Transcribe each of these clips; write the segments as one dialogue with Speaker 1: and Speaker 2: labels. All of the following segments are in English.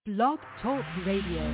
Speaker 1: Blog Talk Radio.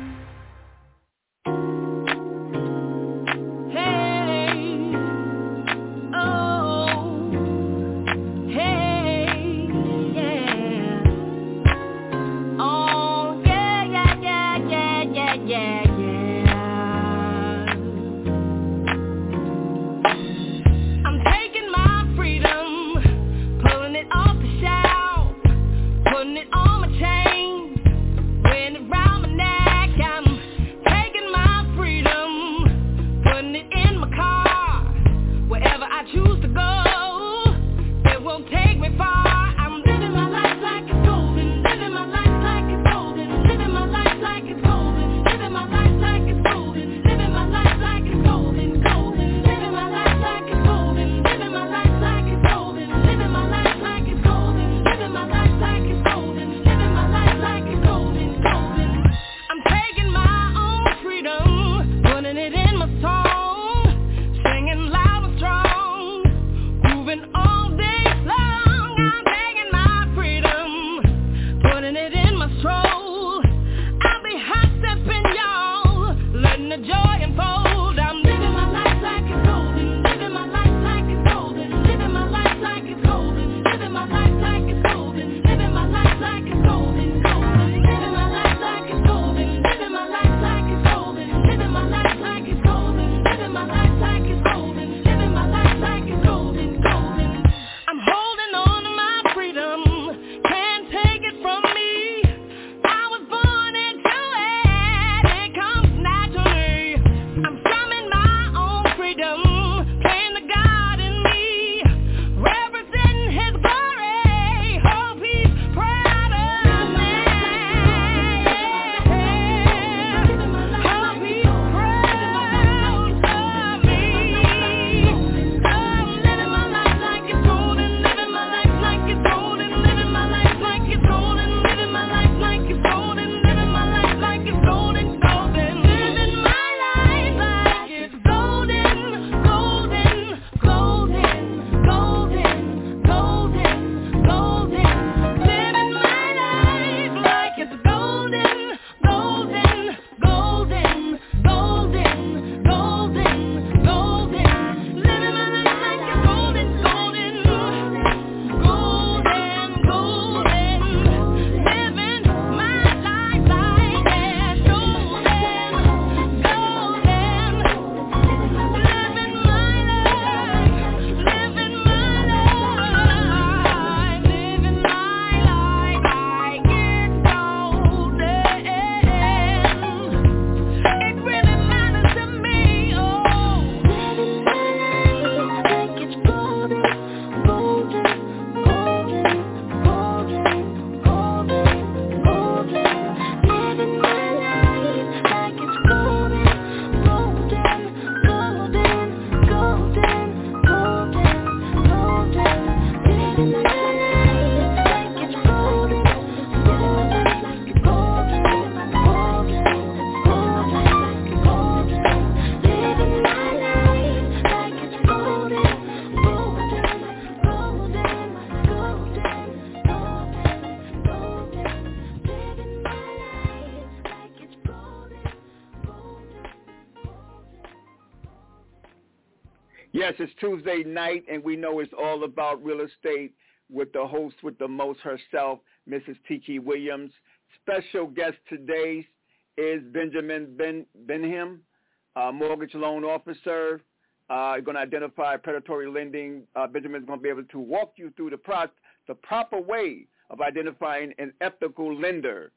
Speaker 2: Yes, it's Tuesday night, and we know it's all about real estate with the host with the most herself, Mrs. Tiki Williams. Special guest today is Benjamin Benham, mortgage loan officer. Going to identify predatory lending. Benjamin's going to be able to walk you through the proper way of identifying an ethical lender.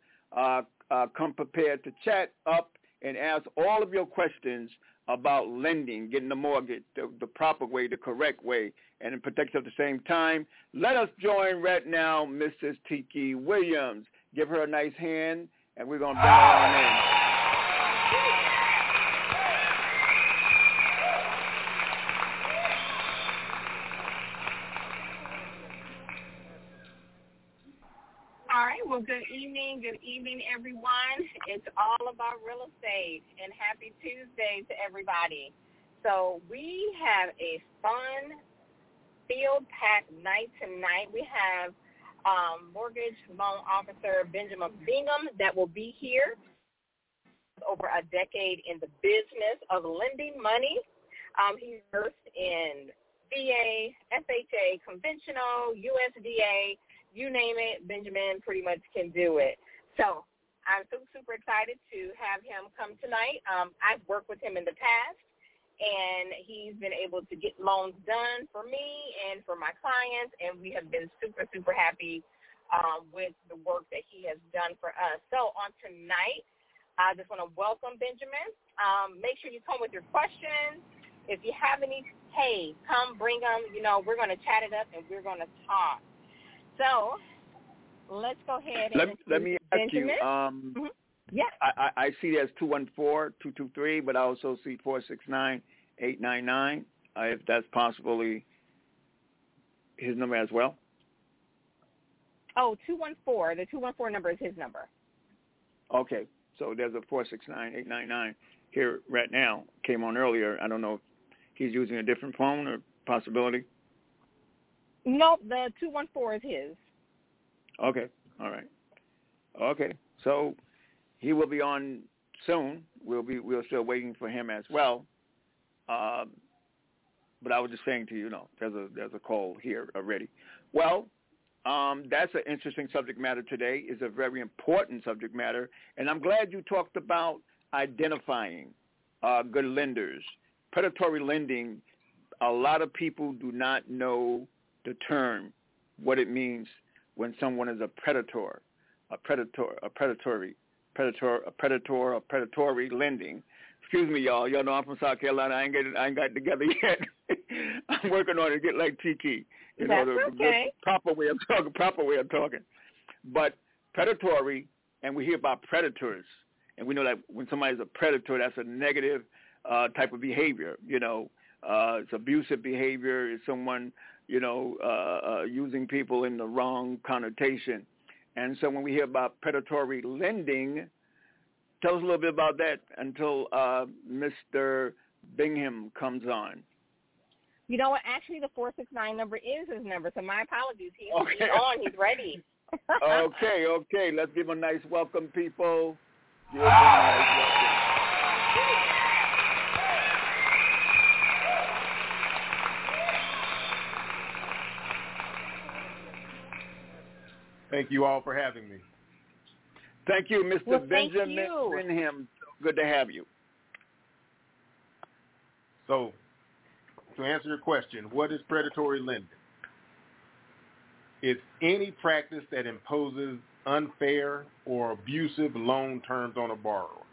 Speaker 2: Come prepared to chat up and ask all of your questions about lending, getting the mortgage the proper way, the correct way, and protect at the same time. Let us join right now Mrs. Tiki Williams. Give her a nice hand, and we're going to bring her on in.
Speaker 3: All right, well, good evening, everyone. It's all about real estate, and happy Tuesday to everybody. So we have a fun, field-packed night tonight. We have mortgage loan officer Benjamin Bingham that will be here. Over a decade in the business of lending money. He's versed in VA, FHA, conventional, USDA, you name it, Benjamin pretty much can do it. So I'm super excited to have him come tonight. I've worked with him in the past, and he's been able to get loans done for me and for my clients, and we have been super happy with the work that he has done for us. So on tonight, I just want to welcome Benjamin. Make sure you come with your questions. If you have any, hey, come bring them. You know, we're going to chat it up and we're going to talk. So let's go ahead and
Speaker 2: let me ask
Speaker 3: Benjamin.
Speaker 2: you.
Speaker 3: Yeah.
Speaker 2: I see there's 214-223, but I also see 469-899. If that's possibly his number as well.
Speaker 3: Oh, 214. The 214 number is his number.
Speaker 2: Okay. So there's a 469-899 here right now. Came on earlier. I don't know if he's using a different phone or possibility.
Speaker 3: Nope, the 214 is his.
Speaker 2: Okay. All right. Okay. So he will be on soon. We're still waiting for him as well. But I was just saying to you, there's a call here already. Well, that's an interesting subject matter today. It's a very important subject matter, and I'm glad you talked about identifying good lenders. Predatory lending, a lot of people do not know the term, what it means when someone is a predatory lending. Excuse me, y'all. Y'all know I'm from South Carolina. I ain't got it together yet. I'm working on it to get like Tiki.
Speaker 3: That's okay.
Speaker 2: The proper way of talking. But predatory, and we hear about predators, and we know that when somebody's a predator, that's a negative type of behavior. It's abusive behavior. It's someone, using people in the wrong connotation. And so when we hear about predatory lending, tell us a little bit about that until Mr. Bingham comes on.
Speaker 3: You know what? Actually, the 469 number is his number, so my apologies. He's on. He's ready.
Speaker 2: Okay. Let's give him a nice welcome, people. Give him a nice welcome.
Speaker 4: Thank you all for having me.
Speaker 2: Thank you, Mr.
Speaker 3: Well,
Speaker 2: Benjamin Bingham. Good to have you.
Speaker 4: So, to answer your question, what is predatory lending? It's any practice that imposes unfair or abusive loan terms on a borrower.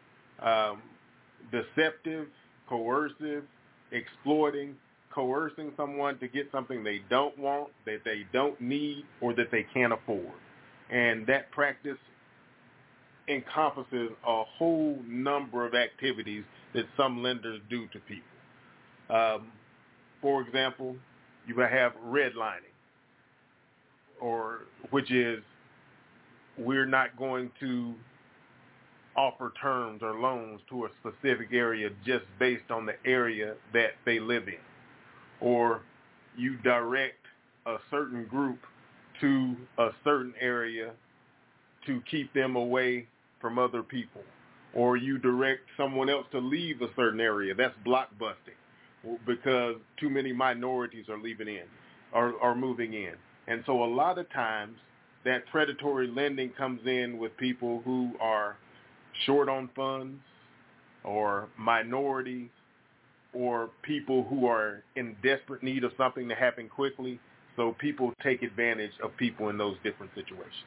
Speaker 4: Deceptive, coercive, exploiting, coercing someone to get something they don't want, that they don't need, or that they can't afford. And that practice encompasses a whole number of activities that some lenders do to people. For example, you have redlining, which is we're not going to offer terms or loans to a specific area just based on the area that they live in. Or you direct a certain group to a certain area to keep them away from other people. Or you direct someone else to leave a certain area. That's blockbusting because too many minorities are leaving in or moving in. And so a lot of times that predatory lending comes in with people who are short on funds or minorities or people who are in desperate need of something to happen quickly. So people take advantage of people in those different situations.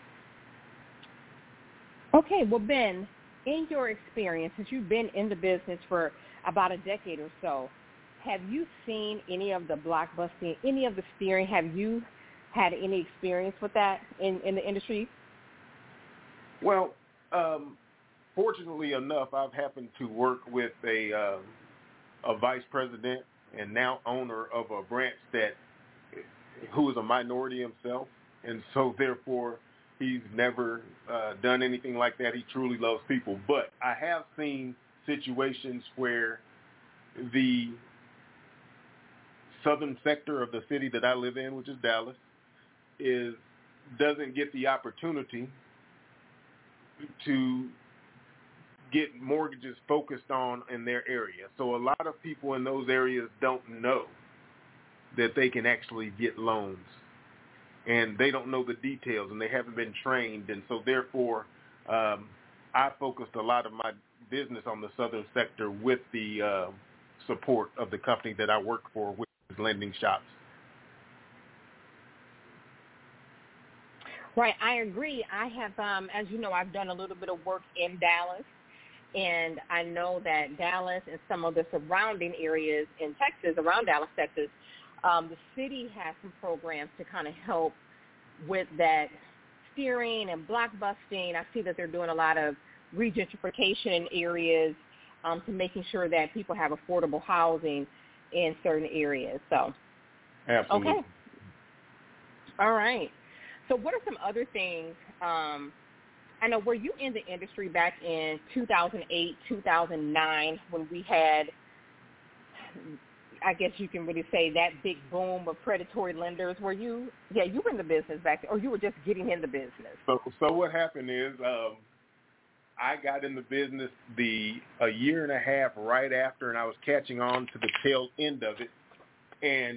Speaker 3: Okay, well, Ben, in your experience, since you've been in the business for about a decade or so, have you seen any of the blockbusting, any of the steering? Have you had any experience with that in the industry?
Speaker 4: Well, fortunately enough, I've happened to work with a vice president and now owner of a branch who is a minority himself, and so therefore he's never done anything like that. He truly loves people. But I have seen situations where the southern sector of the city that I live in, which is Dallas, is doesn't get the opportunity to get mortgages focused on in their area. So a lot of people in those areas don't know that they can actually get loans, and they don't know the details, and they haven't been trained. And so therefore, I focused a lot of my business on the southern sector with the support of the company that I work for, which is Lending Shops.
Speaker 3: Right, I agree. I have, as you know, I've done a little bit of work in Dallas, and I know that Dallas and some of the surrounding areas in Texas, around Dallas, Texas, the city has some programs to kind of help with that steering and block busting. I see that they're doing a lot of regentrification in areas to making sure that people have affordable housing in certain areas. So,
Speaker 4: absolutely.
Speaker 3: Okay. All right. So what are some other things? I know, were you in the industry back in 2008, 2009 when we had, I guess you can really say, that big boom of predatory lenders? Were you, you were in the business back then, or you were just getting in the business?
Speaker 4: So what happened is I got in the business a year and a half right after, and I was catching on to the tail end of it. And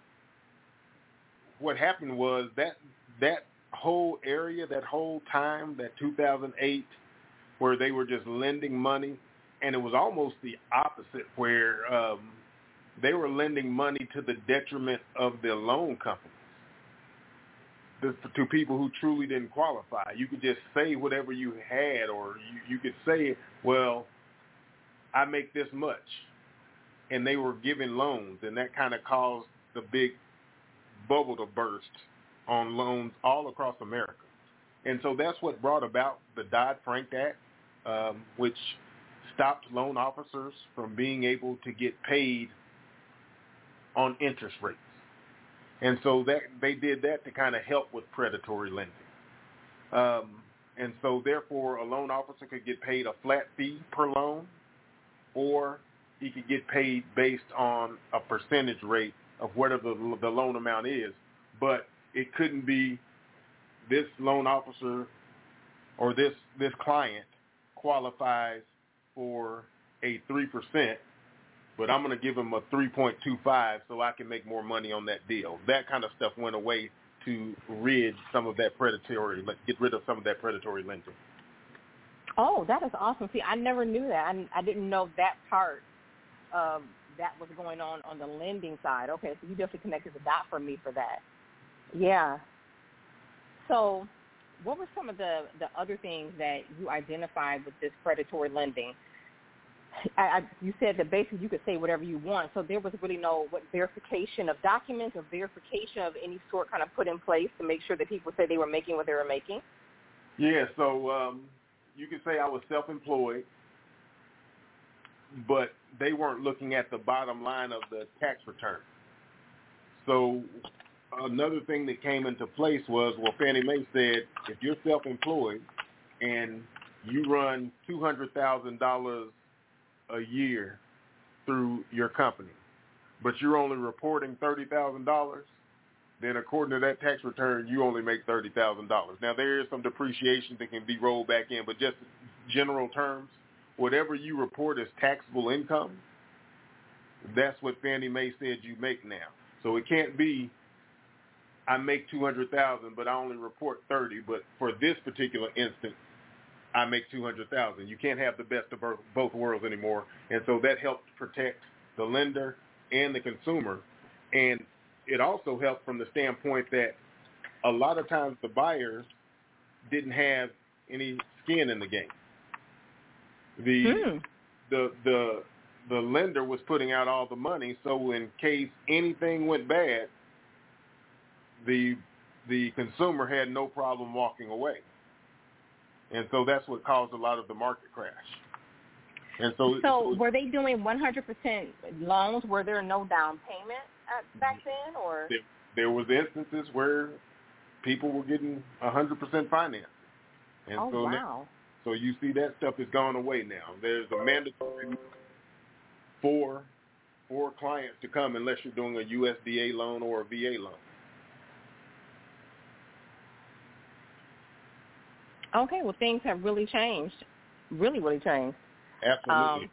Speaker 4: what happened was that whole area, that whole time, that 2008, where they were just lending money, and it was almost the opposite, where they were lending money to the detriment of the loan companies, to people who truly didn't qualify. You could just say whatever you had, or you could say, well, I make this much, and they were giving loans, and that kind of caused the big bubble to burst on loans all across America. And so that's what brought about the Dodd-Frank Act, which stopped loan officers from being able to get paid on interest rates. And so that they did that to kind of help with predatory lending. And so therefore, a loan officer could get paid a flat fee per loan, or he could get paid based on a percentage rate of whatever the loan amount is. But it couldn't be this loan officer or this client qualifies for a 3%, but I'm going to give him a 3.25 so I can make more money on that deal. That kind of stuff went away to get rid of some of that predatory lending.
Speaker 3: Oh, that is awesome. See, I never knew that. I didn't know that part of that was going on the lending side. Okay, so you definitely connected the dot for me for that. Yeah. So what were some of the other things that you identified with this predatory lending? You said that basically you could say whatever you want, so there was really no verification of documents or verification of any sort kind of put in place to make sure that people said they were making what they were making?
Speaker 4: Yeah, so you could say I was self-employed, but they weren't looking at the bottom line of the tax return. So another thing that came into place was, well, Fannie Mae said, if you're self-employed and you run $200,000 a year through your company, but you're only reporting $30,000, then according to that tax return, you only make $30,000. Now, there is some depreciation that can be rolled back in, but just general terms, whatever you report as taxable income, that's what Fannie Mae said you make now. So it can't be, I make $200,000, but I only report 30. But for this particular instance, I make $200,000. You can't have the best of both worlds anymore. And so that helped protect the lender and the consumer. And it also helped from the standpoint that a lot of times the buyers didn't have any skin in the game. The lender was putting out all the money, so in case anything went bad, the consumer had no problem walking away. And so that's what caused a lot of the market crash. And so
Speaker 3: were they doing 100% loans? Were there no down payment back then, or
Speaker 4: there was instances where people were getting 100% financing. And
Speaker 3: wow.
Speaker 4: So you see that stuff is gone away now. There's a mandatory for clients to come unless you're doing a USDA loan or a VA loan.
Speaker 3: Okay, well, things have really changed, really, really changed.
Speaker 4: Absolutely.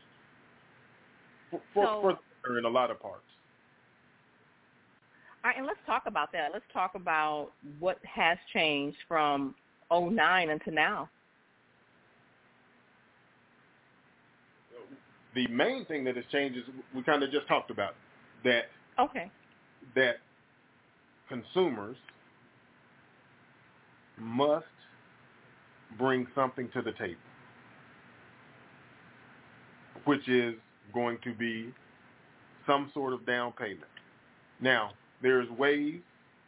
Speaker 4: For in a lot of parts.
Speaker 3: All right, and let's talk about that. Let's talk about what has changed from 2009 until now.
Speaker 4: The main thing that has changed is we kind of just talked about that.
Speaker 3: Okay.
Speaker 4: That consumers must bring something to the table, which is going to be some sort of down payment. Now, there's ways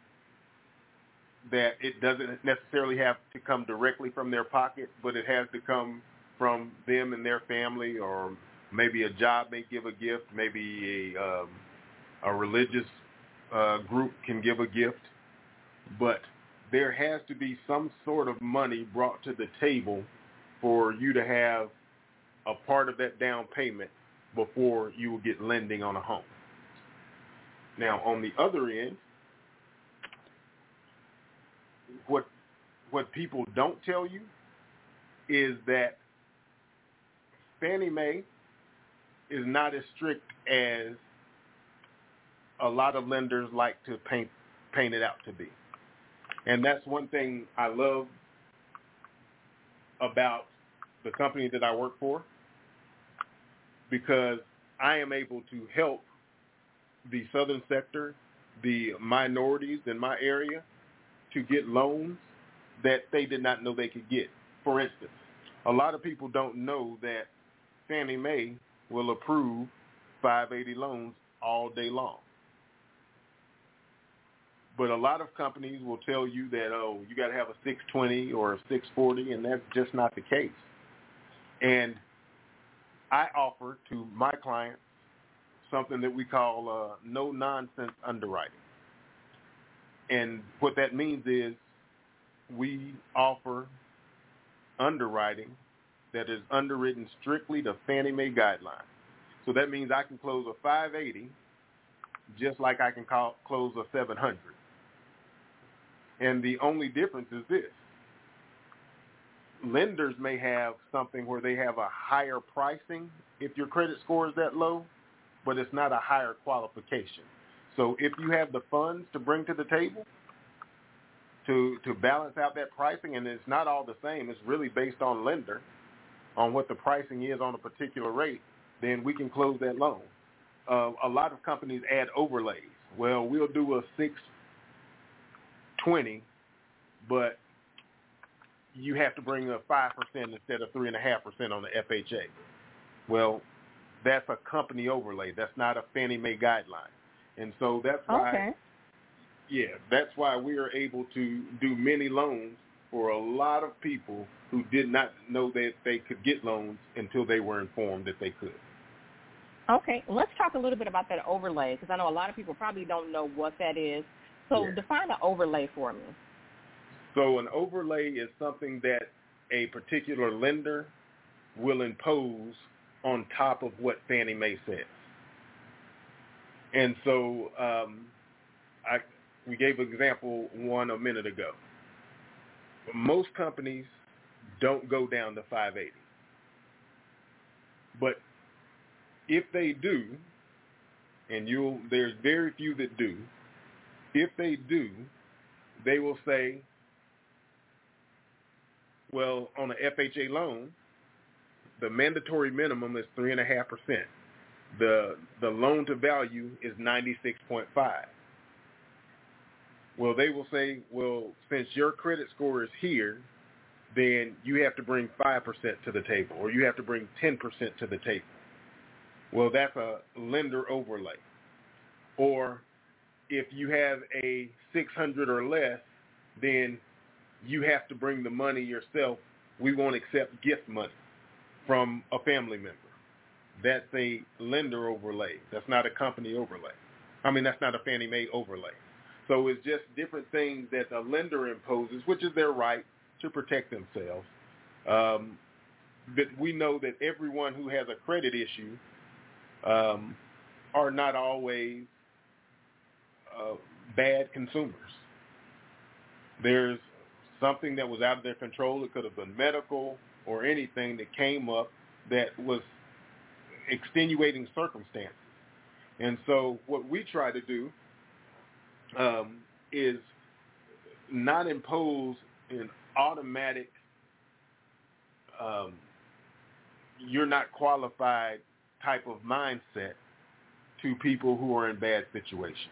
Speaker 4: that it doesn't necessarily have to come directly from their pocket, but it has to come from them and their family, or maybe a job may give a gift, maybe a religious group can give a gift, but there has to be some sort of money brought to the table for you to have a part of that down payment before you will get lending on a home. Now, on the other end, what people don't tell you is that Fannie Mae is not as strict as a lot of lenders like to paint it out to be. And that's one thing I love about the company that I work for, because I am able to help the southern sector, the minorities in my area, to get loans that they did not know they could get. For instance, a lot of people don't know that Fannie Mae will approve 580 loans all day long. But a lot of companies will tell you that, you got to have a 620 or a 640, and that's just not the case. And I offer to my clients something that we call no-nonsense underwriting. And what that means is we offer underwriting that is underwritten strictly to Fannie Mae guidelines. So that means I can close a 580 just like I can close a 700. And the only difference is this. Lenders may have something where they have a higher pricing if your credit score is that low, but it's not a higher qualification. So if you have the funds to bring to the table to balance out that pricing, and it's not all the same, it's really based on lender, on what the pricing is on a particular rate, then we can close that loan. A lot of companies add overlays. Well, we'll do a 620, but you have to bring a 5% instead of 3.5% on the FHA. Well, that's a company overlay. That's not a Fannie Mae guideline. And so that's why, that's why we are able to do many loans for a lot of people who did not know that they could get loans until they were informed that they could.
Speaker 3: Okay, let's talk a little bit about that overlay, because I know a lot of people probably don't know what that is. So define an overlay for me.
Speaker 4: So an overlay is something that a particular lender will impose on top of what Fannie Mae says. And so we gave example one a minute ago. Most companies don't go down to 580. But if they do, and there's very few that do, if they do, they will say, well, on an FHA loan, the mandatory minimum is 3.5%. The loan to value is 96.5. Well, they will say, well, since your credit score is here, then you have to bring 5% to the table, or you have to bring 10% to the table. Well, that's a lender overlay. Or if you have a 600 or less, then you have to bring the money yourself. We won't accept gift money from a family member. That's a lender overlay. That's not a company overlay. That's not a Fannie Mae overlay. So it's just different things that the lender imposes, which is their right to protect themselves. But we know that everyone who has a credit issue are not always bad consumers. There's something that was out of their control. It could have been medical or anything that came up that was extenuating circumstances. And so what we try to do is not impose an automatic you're not qualified type of mindset to people who are in bad situations,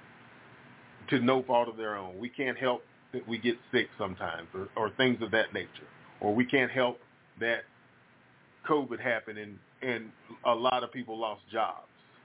Speaker 4: to no fault of their own. We can't help that we get sick sometimes or things of that nature, or we can't help that COVID happened and a lot of people lost jobs.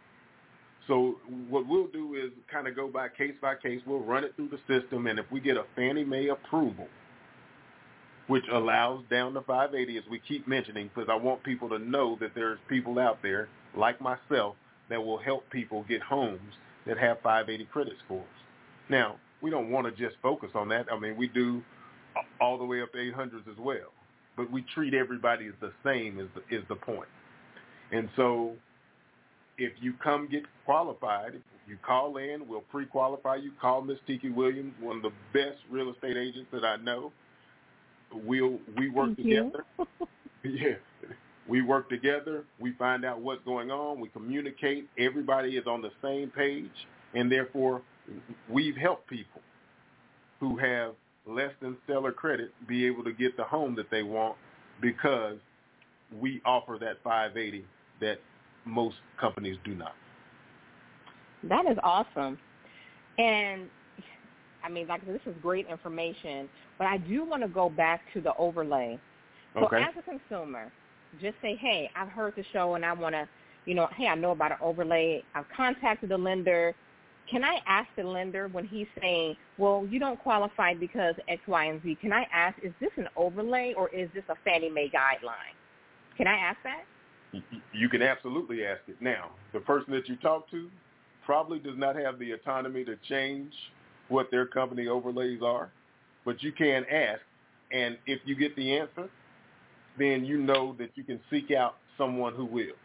Speaker 4: So what we'll do is kind of go by case. We'll run it through the system, and if we get a Fannie Mae approval, which allows down to 580, as we keep mentioning, because I want people to know that there's people out there like myself that will help people get homes that have 580 credit scores. Now, we don't want to just focus on that. I mean, we do all the way up to 800s as well, but we treat everybody the same is the point. And so if you come get qualified, you call in, we'll pre-qualify you. Call Miss Tiki Williams, one of the best real estate agents that I know. We work together. Yeah, we work together. We find out what's going on. We communicate. Everybody is on the same page, and therefore we've helped people who have less than stellar credit be able to get the home that they want because we offer that 580 that most companies do not.
Speaker 3: That is awesome. And, I mean, like, this is great information, but I do want to go back to the overlay. So
Speaker 4: Okay.
Speaker 3: As a consumer, just say, hey, I've heard the show and I want to, hey, I know about an overlay. I've contacted the lender. Can I ask the lender when he's saying, well, you don't qualify because X, Y, and Z, can I ask, is this an overlay or is this a Fannie Mae guideline? Can I ask that?
Speaker 4: You can absolutely ask it. Now, the person that you talk to probably does not have the autonomy to change what their company overlays are, but you can ask, and if you get the answer, then you know that you can seek out someone who will.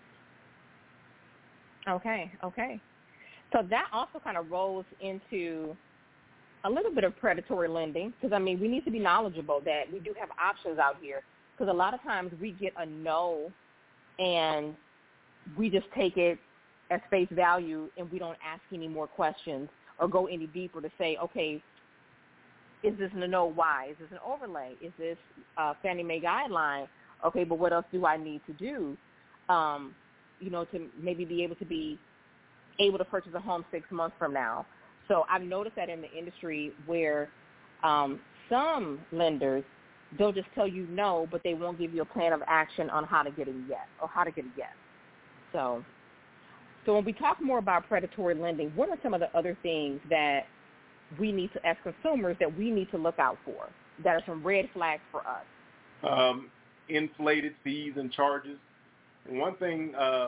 Speaker 3: Okay. So that also kind of rolls into a little bit of predatory lending because, I mean, we need to be knowledgeable that we do have options out here because a lot of times we get a no and we just take it as face value and we don't ask any more questions or go any deeper to say, okay, is this a no? Why? Is this an overlay? Is this Fannie Mae guideline? Okay, but what else do I need to do, to maybe be able to purchase a home 6 months from now? So I've noticed that in the industry where some lenders, they'll just tell you no, but they won't give you a plan of action on how to get a yes or how to get a yes. So when we talk more about predatory lending, what are some of the other things that we need to, as consumers, that we need to look out for, that are some red flags for us?
Speaker 4: Inflated fees and charges. And one thing I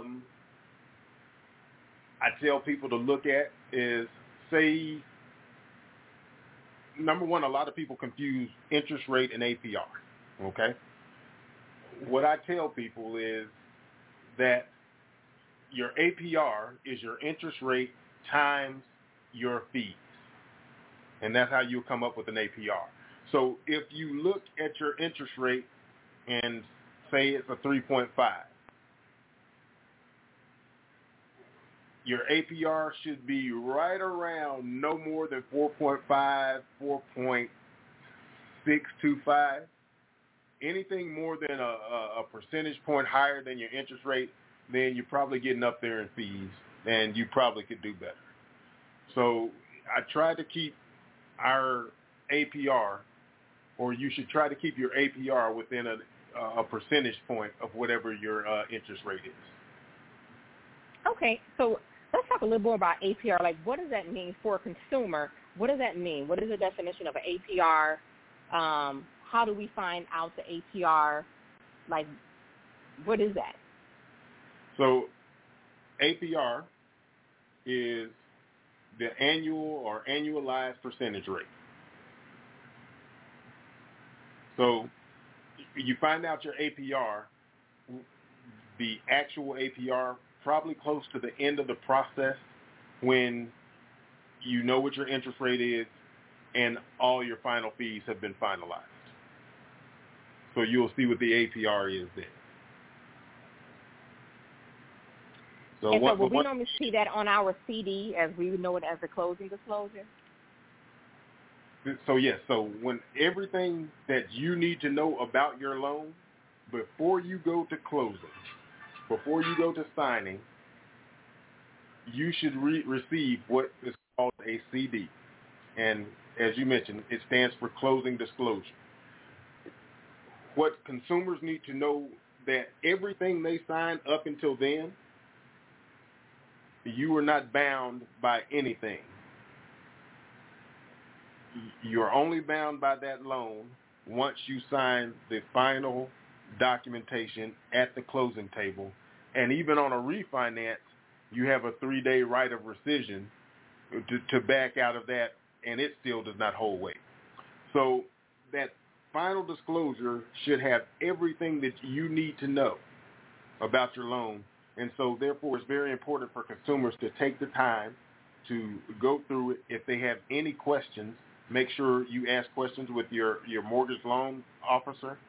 Speaker 4: tell people to look at is, say, number one, a lot of people confuse interest rate and APR, okay? What I tell people is that your APR is your interest rate times your fees, and that's how you'll come up with an APR. So if you look at your interest rate and say it's a 3.5, your APR should be right around no more than 4.5, 4.625. Anything more than a percentage point higher than your interest rate, then you're probably getting up there in fees, and you probably could do better. So I try to keep our APR, or you should try to keep your APR within a percentage point of whatever your interest rate is.
Speaker 3: Okay, so let's talk a little more about APR. Like, what does that mean for a consumer? What does that mean? What is the definition of an APR? How do we find out the APR? Like, what is that?
Speaker 4: So APR is the annual or annualized percentage rate. So you find out your APR, the actual APR, probably close to the end of the process when you know what your interest rate is and all your final fees have been finalized. So you'll see what the APR is then.
Speaker 3: So will we normally see that on our CD as we would know it as a closing disclosure?
Speaker 4: So yes, so when everything that you need to know about your loan before you go to closing, before you go to signing, you should receive what is called a CD. And as you mentioned, it stands for closing disclosure. What consumers need to know that everything they sign up until then, you are not bound by anything. You're only bound by that loan once you sign the final documentation at the closing table. And even on a refinance, you have a 3-day right of rescission to back out of that, and it still does not hold weight. So that final disclosure should have everything that you need to know about your loan. And so, therefore, it's very important for consumers to take the time to go through it. If they have any questions, make sure you ask questions with your mortgage loan officer,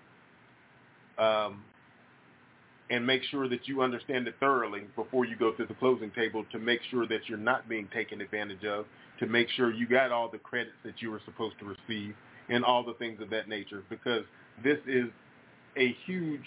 Speaker 4: and make sure that you understand it thoroughly before you go to the closing table to make sure that you're not being taken advantage of, to make sure you got all the credits that you were supposed to receive and all the things of that nature, because this is a huge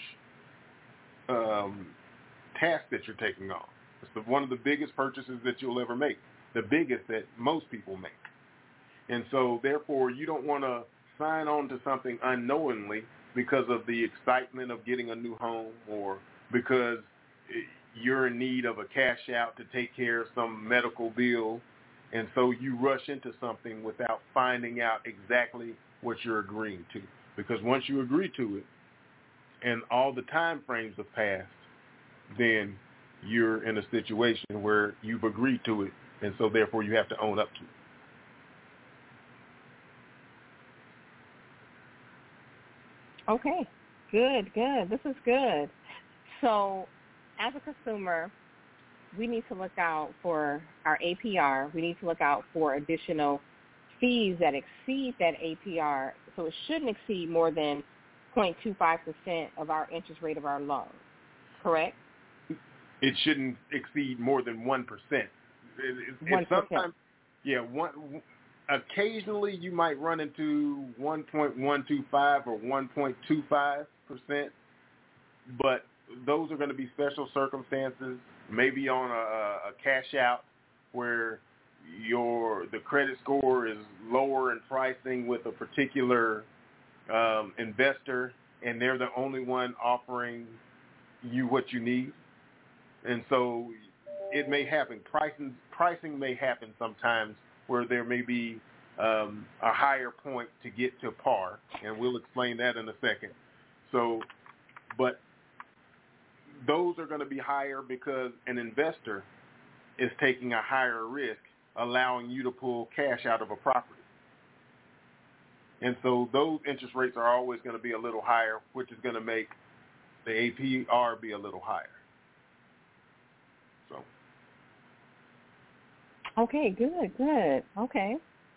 Speaker 4: task that you're taking on. It's one of the biggest purchases that you'll ever make, the biggest that most people make. And so, therefore, you don't want to sign on to something unknowingly because of the excitement of getting a new home or because you're in need of a cash out to take care of some medical bill. And so you rush into something without finding out exactly what you're agreeing to. Because once you agree to it and all the time frames have passed, then you're in a situation where you've agreed to it, and so therefore you have to own up to it.
Speaker 3: Okay, good. This is good. So as a consumer, we need to look out for our APR. We need to look out for additional fees that exceed that APR. So it shouldn't exceed more than 0.25% of our interest rate of our loan, correct?
Speaker 4: It shouldn't exceed more than 1%.
Speaker 3: 1%.
Speaker 4: Sometimes, occasionally you might run into 1.125 or 1.25%, but those are going to be special circumstances, maybe on a cash out where the credit score is lower in pricing with a particular investor, and they're the only one offering you what you need. And so it may happen. Pricing may happen sometimes where there may be a higher point to get to par, and we'll explain that in a second. So, but those are going to be higher because an investor is taking a higher risk, allowing you to pull cash out of a property. And so those interest rates are always going to be a little higher, which is going to make the APR be a little higher. So.
Speaker 3: Okay, good. Okay.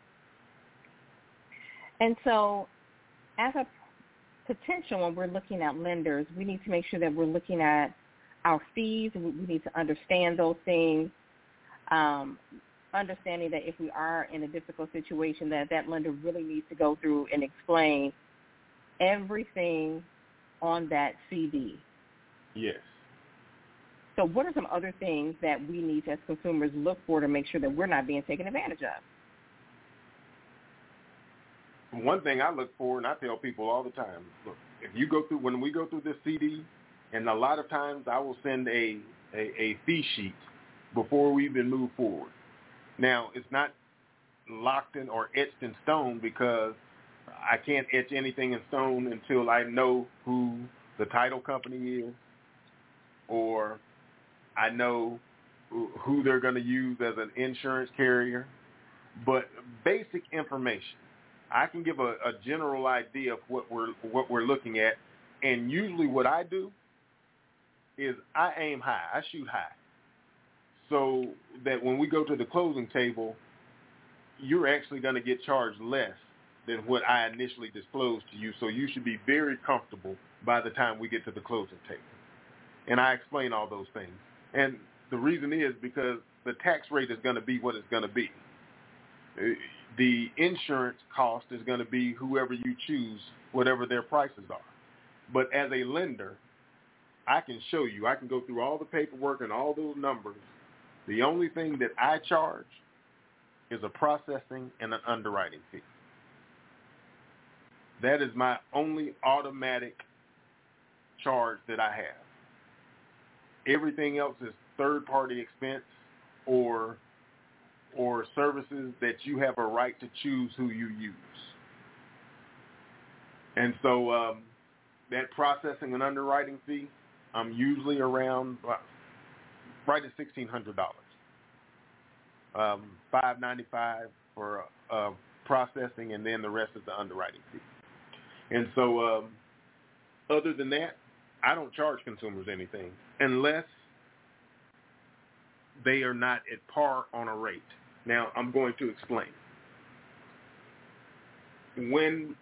Speaker 3: And so as a potential, when we're looking at lenders, we need to make sure that we're looking at our fees. We need to understand those things, understanding that if we are in a difficult situation, that lender really needs to go through and explain everything on that CD.
Speaker 4: Yes.
Speaker 3: So what are some other things that we need to, as consumers, look for to make sure that we're not being taken advantage of?
Speaker 4: One thing I look for, and I tell people all the time, look, when we go through this CD, and a lot of times I will send a fee sheet before we even move forward. Now, it's not locked in or etched in stone because I can't etch anything in stone until I know who the title company is, or I know who they're going to use as an insurance carrier. But basic information, I can give a general idea of what we're looking at, and usually what I do is I aim high, I shoot high, so that when we go to the closing table, you're actually going to get charged less than what I initially disclosed to you. So you should be very comfortable by the time we get to the closing table. And I explain all those things. And the reason is because the tax rate is going to be what it's going to be. The insurance cost is going to be whoever you choose, whatever their prices are. But as a lender, I can show you, I can go through all the paperwork and all those numbers. The only thing that I charge is a processing and an underwriting fee. That is my only automatic charge that I have. Everything else is third-party expense or services that you have a right to choose who you use. And so that processing and underwriting fee, I'm usually around right at $1,600. $595 for processing, and then the rest is the underwriting fee. And so other than that, I don't charge consumers anything unless they are not at par on a rate. Now, I'm going to explain. When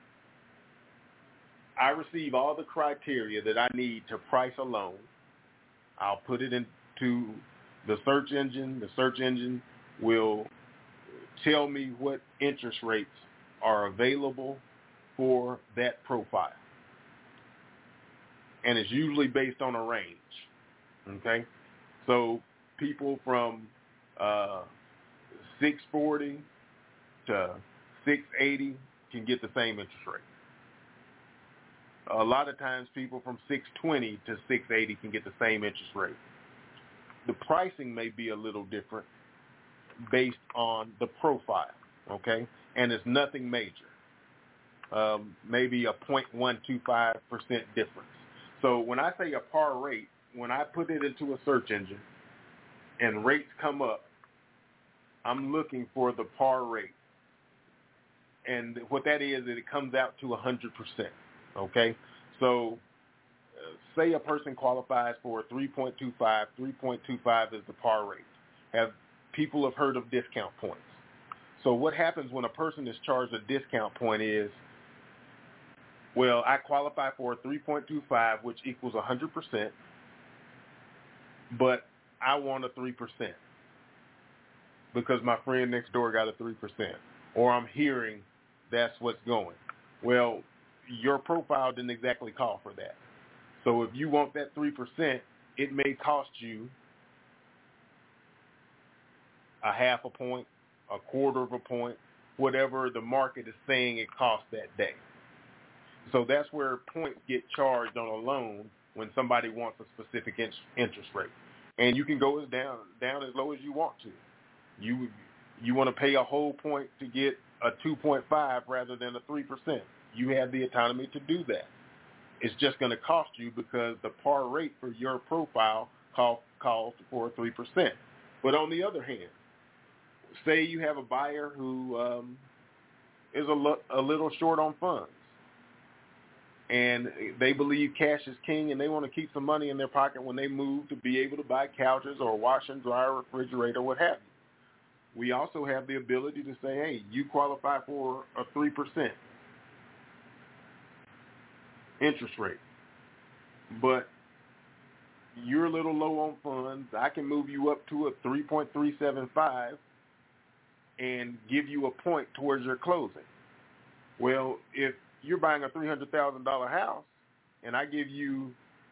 Speaker 4: I receive all the criteria that I need to price a loan, I'll put it into the search engine. The search engine will tell me what interest rates are available for that profile. And it's usually based on a range, okay? So people from 640 to 680 can get the same interest rate. A lot of times people from 620 to 680 can get the same interest rate. The pricing may be a little different based on the profile, okay? And it's nothing major. Maybe a 0.125% difference. So when I say a par rate, when I put it into a search engine and rates come up, I'm looking for the par rate. And what that is it comes out to 100%, okay? So say a person qualifies for 3.25. 3.25 is the par rate. People have heard of discount points. So what happens when a person is charged a discount point is, well, I qualify for a 3.25, which equals 100%, but I want a 3% because my friend next door got a 3%, or I'm hearing that's what's going. Well, your profile didn't exactly call for that. So if you want that 3%, it may cost you a half a point, a quarter of a point, whatever the market is saying it costs that day. So that's where points get charged on a loan when somebody wants a specific interest rate. And you can go as down as low as you want to. You want to pay a whole point to get a 2.5 rather than a 3%. You have the autonomy to do that. It's just going to cost you because the par rate for your profile calls for 3%. But on the other hand, say you have a buyer who is a little short on funds, and they believe cash is king, and they want to keep some money in their pocket when they move to be able to buy couches or wash and dryer, refrigerator, what have you. We also have the ability to say, hey, you qualify for a 3% interest rate, but you're a little low on funds. I can move you up to a 3.375 and give you a point towards your closing. Well, if you're buying a $300,000 house and I give you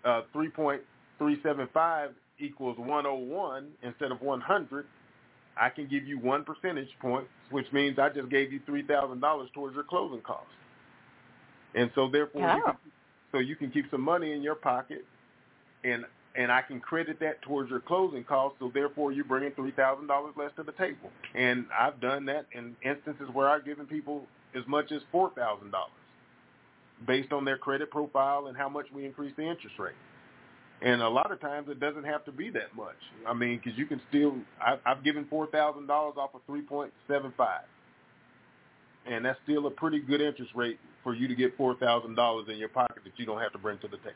Speaker 4: 3.375 equals 101 instead of 100, I can give you 1 percentage point, which means I just gave you $3,000 towards your closing costs. And so therefore, you can keep some money in your pocket, and I can credit that towards your closing costs, so therefore you're bringing $3,000 less to the table. And I've done that in instances where I've given people as much as $4,000 based on their credit profile and how much we increase the interest rate. And a lot of times it doesn't have to be that much. I mean, because you can still, I've given $4,000 off of 3.75. And that's still a pretty good interest rate for you to get $4,000 in your pocket that you don't have to bring to the table.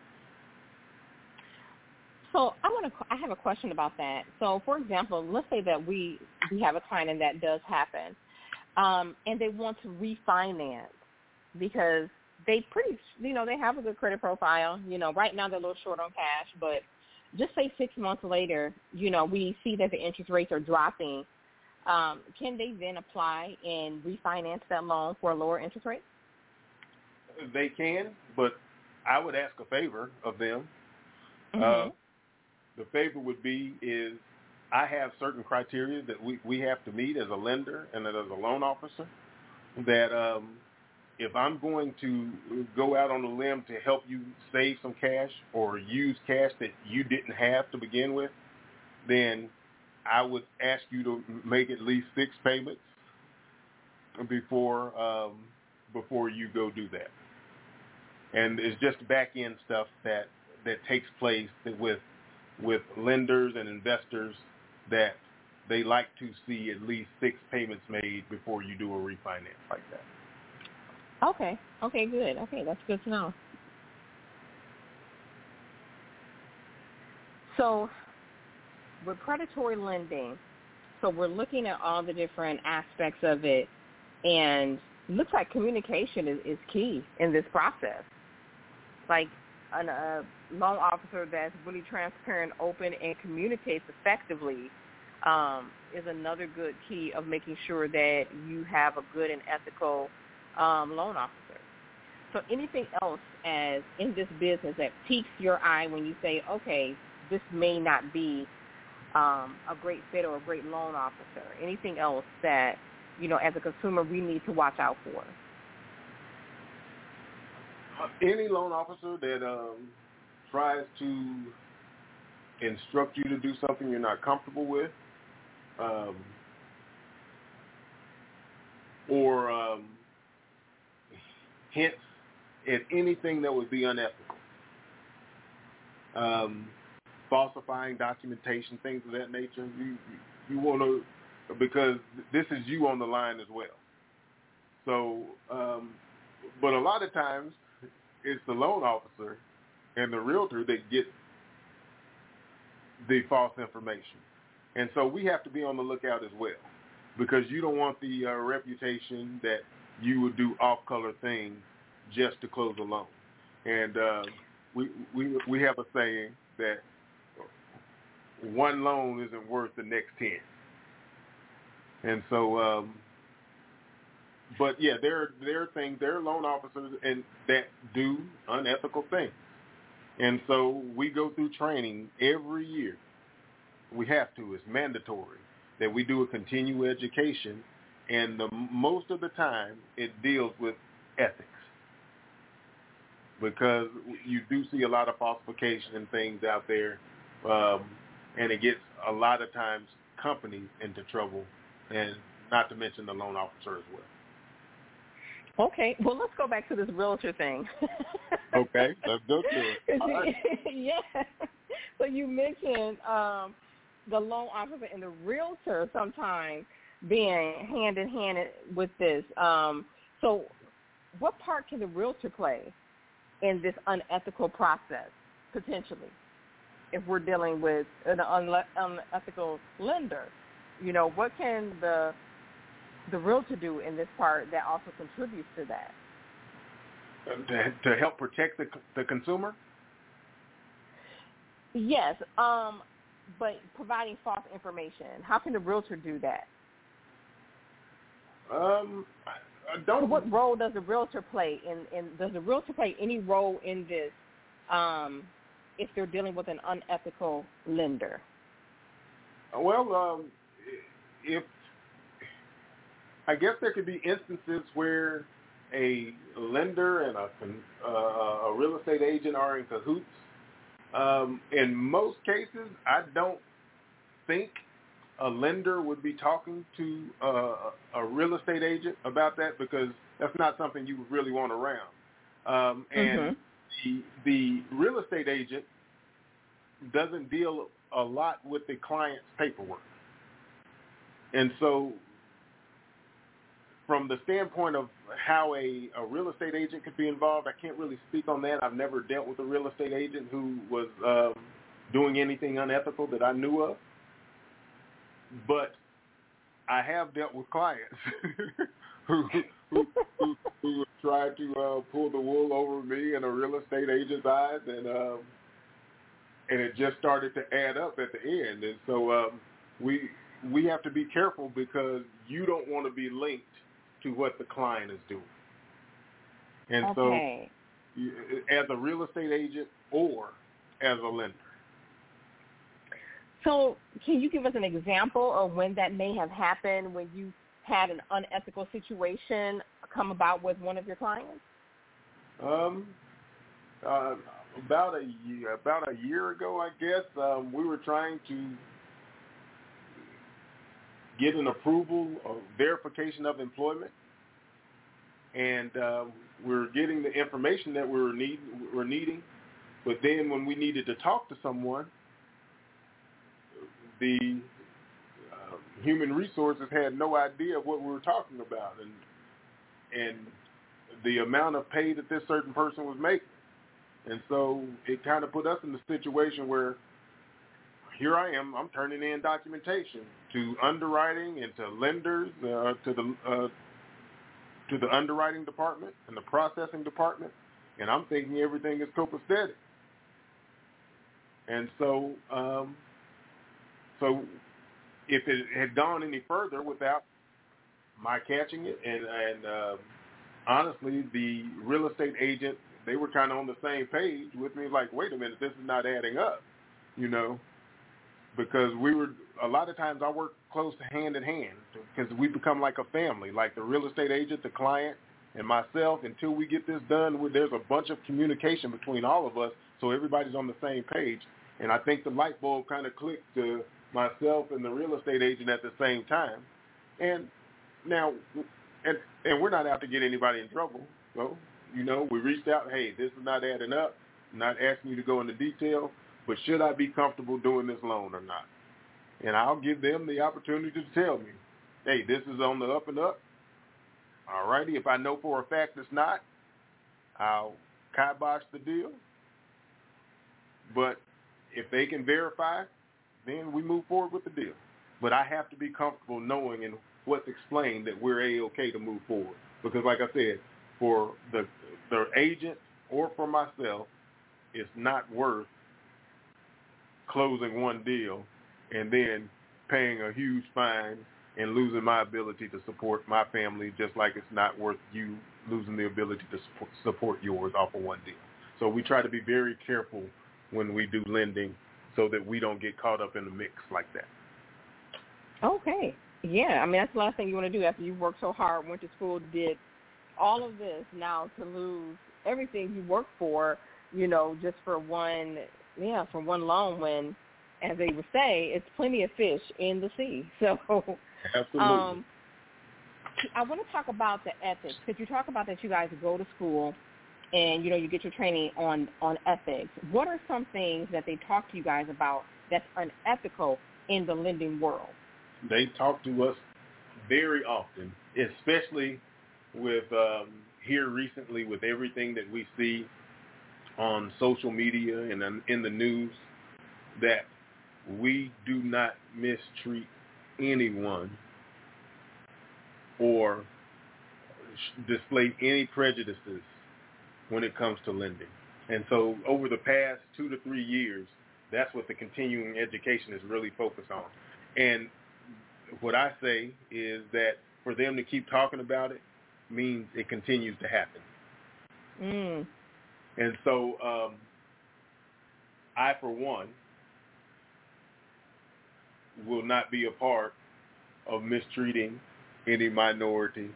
Speaker 3: So I have a question about that. So, for example, let's say that we have a client and that does happen. and they want to refinance because they they have a good credit profile. Right now they're a little short on cash, but just say 6 months later, we see that the interest rates are dropping. Can they then apply and refinance that loan for a lower interest rate?
Speaker 4: They can, but I would ask a favor of them.
Speaker 3: Mm-hmm.
Speaker 4: The favor would be is I have certain criteria that we have to meet as a lender and as a loan officer that if I'm going to go out on a limb to help you save some cash or use cash that you didn't have to begin with, then I would ask you to make at least 6 payments before you go do that. And it's just back-end stuff that takes place with lenders and investors that they like to see at least 6 payments made before you do a refinance like that.
Speaker 3: Okay, good. Okay, that's good to know. So with predatory lending, so we're looking at all the different aspects of it, and it looks like communication is key in this process. Like a loan officer that's really transparent, open, and communicates effectively is another good key of making sure that you have a good and ethical loan officer. So anything else as in this business that piques your eye when you say, okay, this may not be a great fit or a great loan officer? Anything else that, as a consumer, we need to watch out for?
Speaker 4: Any loan officer that tries to instruct you to do something you're not comfortable with, or hints at anything that would be unethical, falsifying documentation, things of that nature. You want to, because this is you on the line as well. So, but a lot of times it's the loan officer and the realtor that get the false information. And so we have to be on the lookout as well, because you don't want the reputation that you would do off-color things just to close a loan. And we have a saying that one loan isn't worth the next 10. And so, but yeah, there are things, there are loan officers and that do unethical things. And so we go through training every year. We have to. It's mandatory that we do a continual education, and most of the time it deals with ethics, because you do see a lot of falsification and things out there, and it gets a lot of times companies into trouble, and not to mention the loan officer as well.
Speaker 3: Okay, well, let's go back to this realtor thing.
Speaker 4: Okay, let's go to it. All right.
Speaker 3: Yeah. So you mentioned the loan officer and the realtor sometimes being hand in hand with this. So what part can the realtor play in this unethical process, potentially, if we're dealing with an unethical lender? What can the realtor do in this part that also contributes to that?
Speaker 4: To help protect the consumer?
Speaker 3: Yes, but providing false information. How can the realtor do that?
Speaker 4: I don't.
Speaker 3: So what role does the realtor play does the realtor play any role in this if they're dealing with an unethical lender?
Speaker 4: Well, if I guess there could be instances where a lender and a real estate agent are in cahoots. In most cases, I don't think a lender would be talking to a real estate agent about that, because that's not something you would really want around. And the real estate agent doesn't deal a lot with the client's paperwork. And so from the standpoint of how a real estate agent could be involved, I can't really speak on that. I've never dealt with a real estate agent who was doing anything unethical that I knew of. But I have dealt with clients who have tried to pull the wool over me and a real estate agent's eyes, and it just started to add up at the end. And so we have to be careful because you don't want to be linked to what the client is doing. And
Speaker 3: okay.
Speaker 4: so as a real estate agent or as a lender.
Speaker 3: So can you give us an example of when that may have happened, when you had an unethical situation come about with one of your clients?
Speaker 4: About a year ago, I guess, we were trying to get an approval of verification of employment, and we're getting the information that we're needing. But then when we needed to talk to someone, the human resources had no idea what we were talking about, and the amount of pay that this certain person was making. And so it kind of put us in the situation where here I am, I'm turning in documentation to underwriting and to lenders, to the underwriting department and the processing department, and I'm thinking everything is copacetic. And so if it had gone any further without my catching it, and honestly, the real estate agent, they were kind of on the same page with me, like, wait a minute, this is not adding up, because a lot of times I work close to hand in hand because we become like a family, like the real estate agent, the client, and myself. Until we get this done, there's a bunch of communication between all of us, so everybody's on the same page. And I think the light bulb kind of clicked to myself and the real estate agent at the same time. And now, and we're not out to get anybody in trouble. So, we reached out, hey, this is not adding up. I'm not asking you to go into detail, but should I be comfortable doing this loan or not? And I'll give them the opportunity to tell me, hey, this is on the up and up. All righty. If I know for a fact it's not, I'll kibosh the deal. But if they can verify, then we move forward with the deal. But I have to be comfortable knowing in what's explained that we're A-okay to move forward. Because like I said, for the agent or for myself, it's not worth closing one deal and then paying a huge fine and losing my ability to support my family, just like it's not worth you losing the ability to support yours off of one deal. So we try to be very careful when we do lending so that we don't get caught up in the mix like that.
Speaker 3: Okay. Yeah, I mean, that's the last thing you want to do after you've worked so hard, went to school, did all of this, now to lose everything you worked for, just for one loan when, as they would say, it's plenty of fish in the sea. So
Speaker 4: absolutely.
Speaker 3: I want to talk about the ethics. Could you talk about that you guys go to school and, you get your training on ethics? What are some things that they talk to you guys about that's unethical in the lending world?
Speaker 4: They talk to us very often, especially with here recently with everything that we see on social media and in the news, that we do not mistreat anyone or display any prejudices when it comes to lending. And so over the past 2 to 3 years, that's what the continuing education is really focused on. And what I say is that for them to keep talking about it means it continues to happen.
Speaker 3: Mm.
Speaker 4: And so I, for one, will not be a part of mistreating any minority,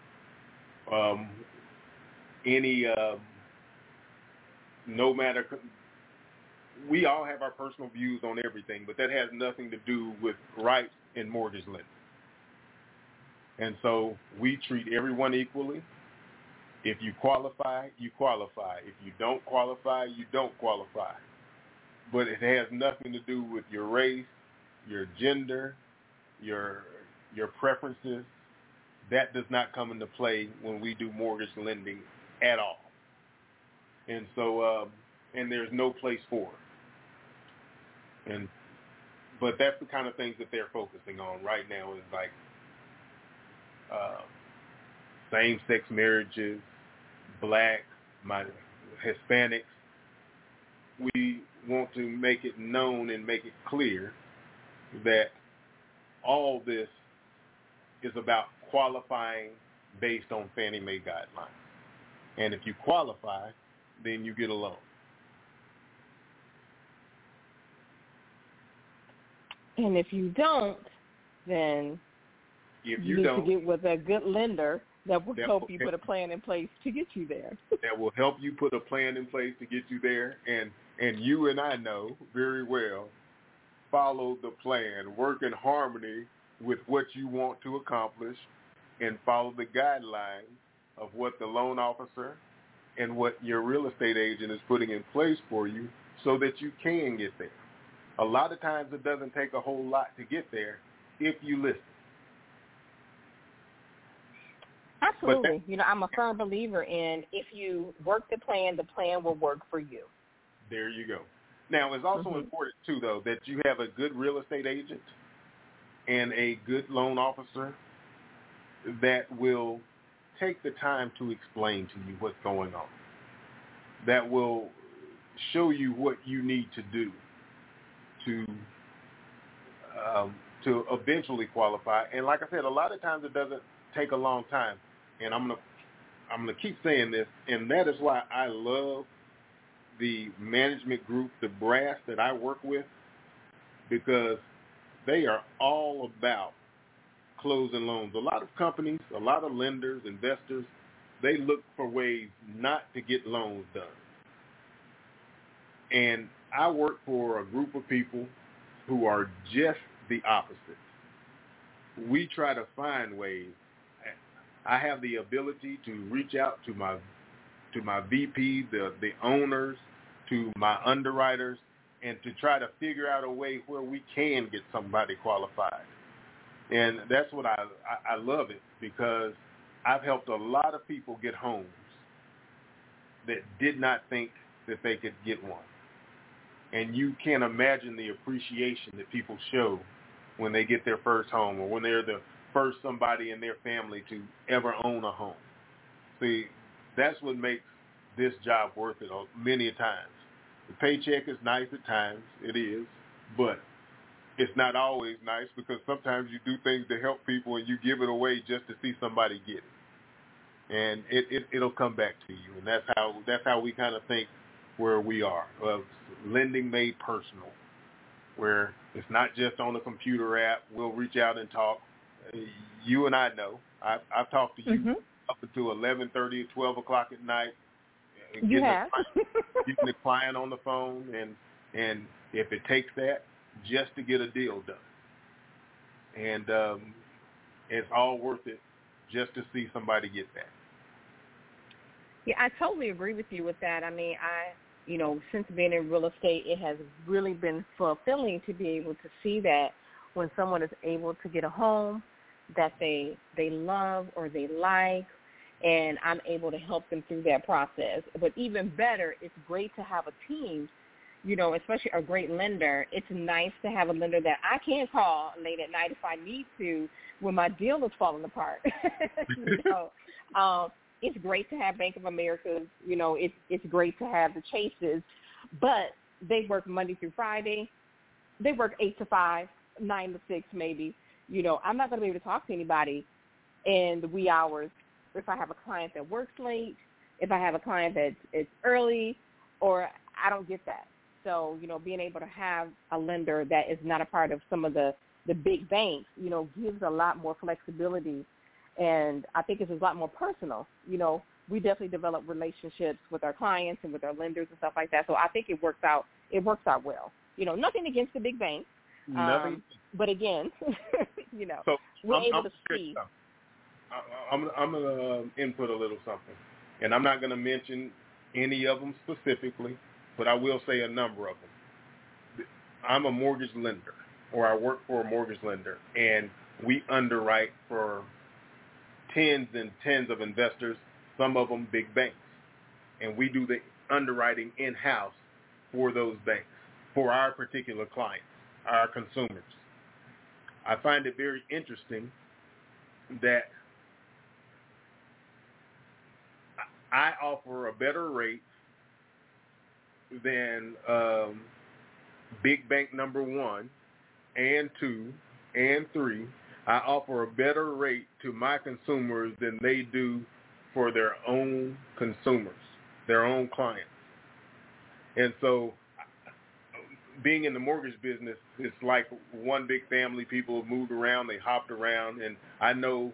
Speaker 4: no matter, we all have our personal views on everything, but that has nothing to do with rights in mortgage lending. And so we treat everyone equally. If you qualify, you qualify. If you don't qualify, you don't qualify. But it has nothing to do with your race, your gender, your preferences. That does not come into play when we do mortgage lending at all. And so, and there's no place for it. But that's the kind of things that they're focusing on right now, is like same-sex marriages, black, Hispanics. We want to make it known and make it clear that all this is about qualifying based on Fannie Mae guidelines. And if you qualify, then you get a loan.
Speaker 3: And if you don't, then you need to get with a good lender that will help you put a plan in place to get you there.
Speaker 4: That will help you put a plan in place to get you there. And you and I know very well, follow the plan, work in harmony with what you want to accomplish, and follow the guidelines of what the loan officer and what your real estate agent is putting in place for you so that you can get there. A lot of times it doesn't take a whole lot to get there if you listen.
Speaker 3: Absolutely. I'm a firm believer in if you work the plan will work for you.
Speaker 4: There you go. Now, it's also important, too, though, that you have a good real estate agent and a good loan officer that will take the time to explain to you what's going on, that will show you what you need to do to eventually qualify. And like I said, a lot of times it doesn't take a long time. And I'm gonna keep saying this, and that is why I love the management group, the brass that I work with, because they are all about closing loans. A lot of companies, a lot of lenders, investors, they look for ways not to get loans done. And I work for a group of people who are just the opposite. We try to find ways. I have the ability to reach out to my VP, the owners, to my underwriters, and to try to figure out a way where we can get somebody qualified. And that's what I love it, because I've helped a lot of people get homes that did not think that they could get one. And you can't imagine the appreciation that people show when they get their first home, or when they're the first somebody in their family to ever own a home. See, that's what makes this job worth it many times. The paycheck is nice at times, it is, but it's not always nice, because sometimes you do things to help people and you give it away just to see somebody get it. And it'll come back to you. And that's how we kind of think where we are, of lending made personal, where it's not just on a computer app. We'll reach out and talk. You and I know. I've talked to you up until 11:30, 12 o'clock at night.
Speaker 3: You have.
Speaker 4: Getting the client on the phone, and if it takes that, just to get a deal done. And it's all worth it just to see somebody get that.
Speaker 3: Yeah, I totally agree with you with that. I mean, since being in real estate, it has really been fulfilling to be able to see that when someone is able to get a home that they love or they like, and I'm able to help them through that process. But even better, it's great to have a team, especially a great lender. It's nice to have a lender that I can call late at night if I need to when my deal is falling apart. It's great to have Bank of America. It's great to have the Chases, but they work Monday through Friday. They work 8 to 5, 9 to 6 maybe. I'm not going to be able to talk to anybody in the wee hours if I have a client that works late, if I have a client that's early, or I don't get that. So, being able to have a lender that is not a part of some of the big banks, gives a lot more flexibility. And I think it's a lot more personal. We definitely develop relationships with our clients and with our lenders and stuff like that. So I think it works out well. Nothing against the big banks. But again,
Speaker 4: so
Speaker 3: we're able to see.
Speaker 4: I'm going to input a little something. And I'm not going to mention any of them specifically, but I will say a number of them. I'm a mortgage lender, or I work for a mortgage lender, and we underwrite for tens and tens of investors, some of them big banks. And we do the underwriting in-house for those banks, for our particular clients, our consumers. I find it very interesting that I offer a better rate than Big Bank number 1 and 2 and 3. I offer a better rate to my consumers than they do for their own consumers, their own clients. And so being in the mortgage business, it's like one big family. People have moved around, they hopped around, and I know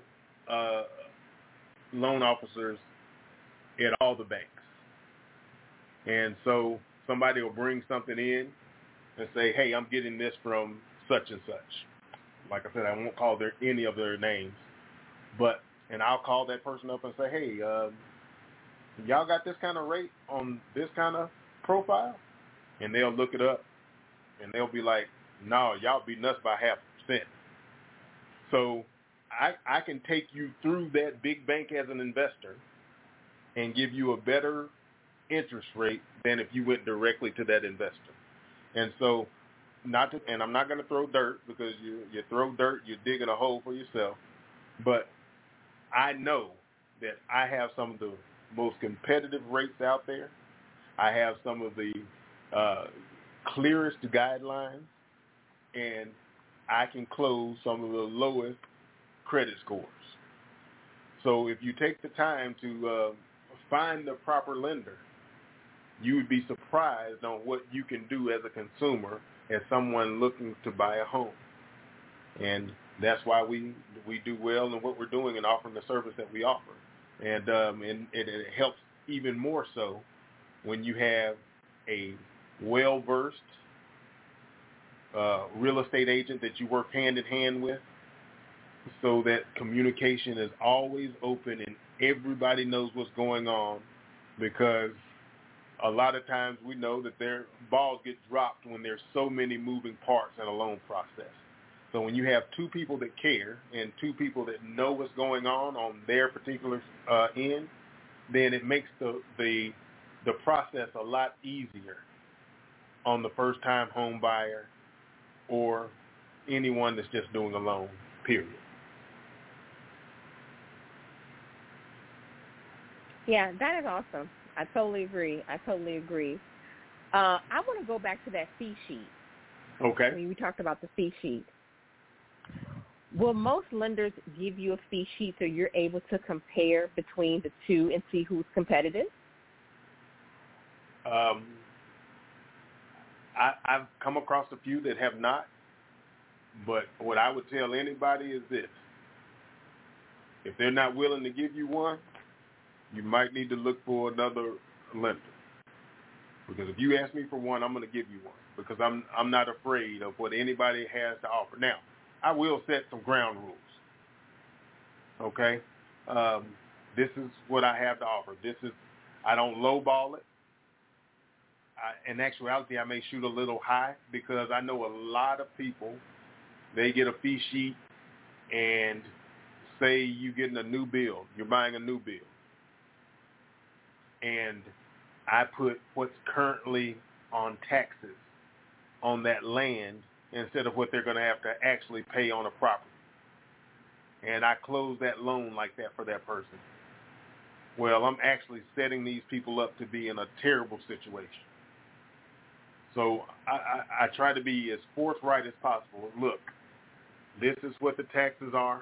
Speaker 4: loan officers at all the banks. And so somebody will bring something in and say, hey, I'm getting this from such and such. Like I said, I won't call any of their names. And I'll call that person up and say, hey, y'all got this kind of rate on this kind of profile? And they'll look it up, and they'll be like, no, y'all be nuts by 0.5%. So I can take you through that big bank as an investor and give you a better interest rate than if you went directly to that investor. And so and I'm not going to throw dirt, because you throw dirt, you're digging a hole for yourself. But I know that I have some of the most competitive rates out there. I have some of the clearest guidelines, and I can close some of the lowest credit scores. So if you take the time to find the proper lender, you would be surprised on what you can do as a consumer, as someone looking to buy a home. And that's why we do well in what we're doing and offering the service that we offer. And it helps even more so when you have a well-versed real estate agent that you work hand in hand with, so that communication is always open and everybody knows what's going on, because a lot of times we know that their balls get dropped when there's so many moving parts in a loan process. So when you have two people that care and two people that know what's going on their particular end, then it makes the process a lot easier on the first-time home buyer or anyone that's just doing a loan, period.
Speaker 3: Yeah, that is awesome. I totally agree. I want to go back to that fee sheet.
Speaker 4: Okay.
Speaker 3: When we talked about the fee sheet. Will most lenders give you a fee sheet so you're able to compare between the two and see who's competitive?
Speaker 4: I've come across a few that have not, but what I would tell anybody is this: if they're not willing to give you one, you might need to look for another lender. Because if you ask me for one, I'm going to give you one, because I'm not afraid of what anybody has to offer. Now, I will set some ground rules. Okay? This is what I have to offer. I don't lowball it. In actuality, I may shoot a little high, because I know a lot of people, they get a fee sheet and say you're getting a new build. You're buying a new build. And I put what's currently on taxes on that land instead of what they're going to have to actually pay on a property. And I close that loan like that for that person. Well, I'm actually setting these people up to be in a terrible situation. So I try to be as forthright as possible. Look, this is what the taxes are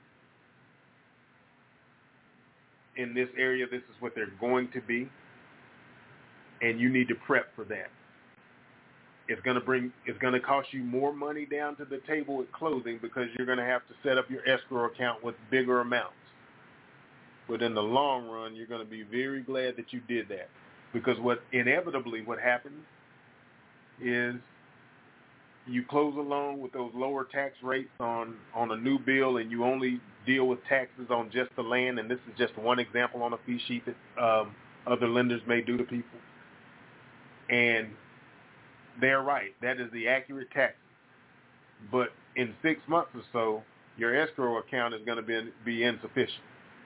Speaker 4: in this area. This is what they're going to be. And you need to prep for that. It's going to cost you more money down to the table at closing, because you're going to have to set up your escrow account with bigger amounts. But in the long run, you're going to be very glad that you did that, because what happens is you close a loan with those lower tax rates on a new bill, and you only deal with taxes on just the land. And this is just one example on a fee sheet that other lenders may do to people. And they're right. That is the accurate taxes. But in 6 months or so, your escrow account is going to be insufficient.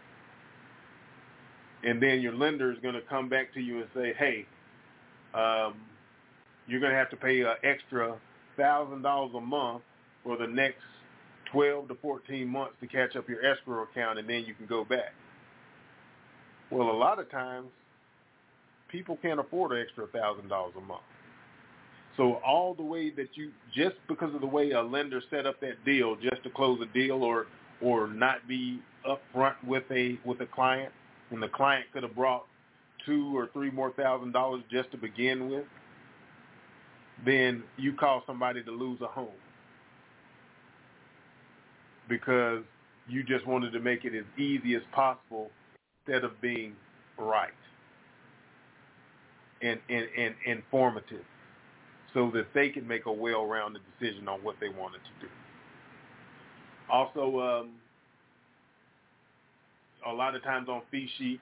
Speaker 4: And then your lender is going to come back to you and say, hey, you're going to have to pay an extra $1,000 a month for the next 12 to 14 months to catch up your escrow account, and then you can go back. Well, a lot of times people can't afford an extra $1,000 a month. So all the way that you, just because of the way a lender set up that deal just to close a deal or not be upfront with a client, when the client could have brought $2,000 or $3,000 more just to begin with, then you cause somebody to lose a home because you just wanted to make it as easy as possible instead of being right and informative, so that they can make a well-rounded decision on what they wanted to do. Also, a lot of times on fee sheets,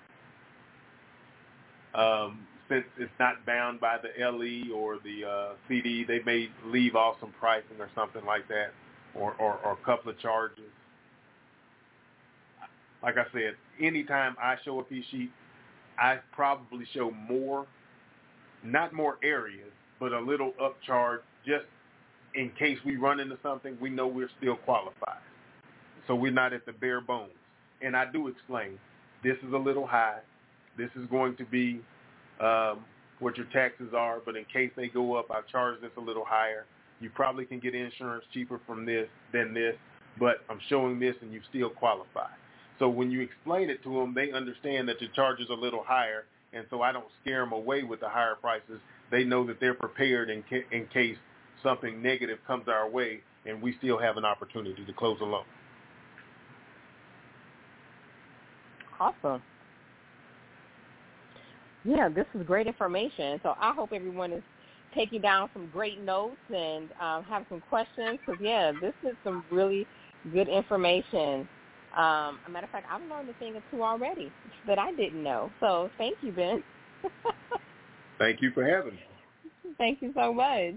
Speaker 4: since it's not bound by the LE or the CD, they may leave off some pricing or something like that, or a couple of charges. Like I said, anytime I show a fee sheet, I probably show more, not more areas, but a little upcharge, just in case we run into something, we know we're still qualified. So we're not at the bare bones. And I do explain, this is a little high. This is going to be what your taxes are, but in case they go up, I'll charge this a little higher. You probably can get insurance cheaper from this than this, but I'm showing this and you still qualify. So when you explain it to them, they understand that your charge is a little higher, and so I don't scare them away with the higher prices. They know that they're prepared in case something negative comes our way, and we still have an opportunity to close a loan.
Speaker 3: Awesome. Yeah, this is great information. So I hope everyone is taking down some great notes and have some questions, because, yeah, this is some really good information. A matter of fact, I've learned a thing or two already that I didn't know. So thank you, Ben.
Speaker 4: Thank you for having me.
Speaker 3: Thank you so much.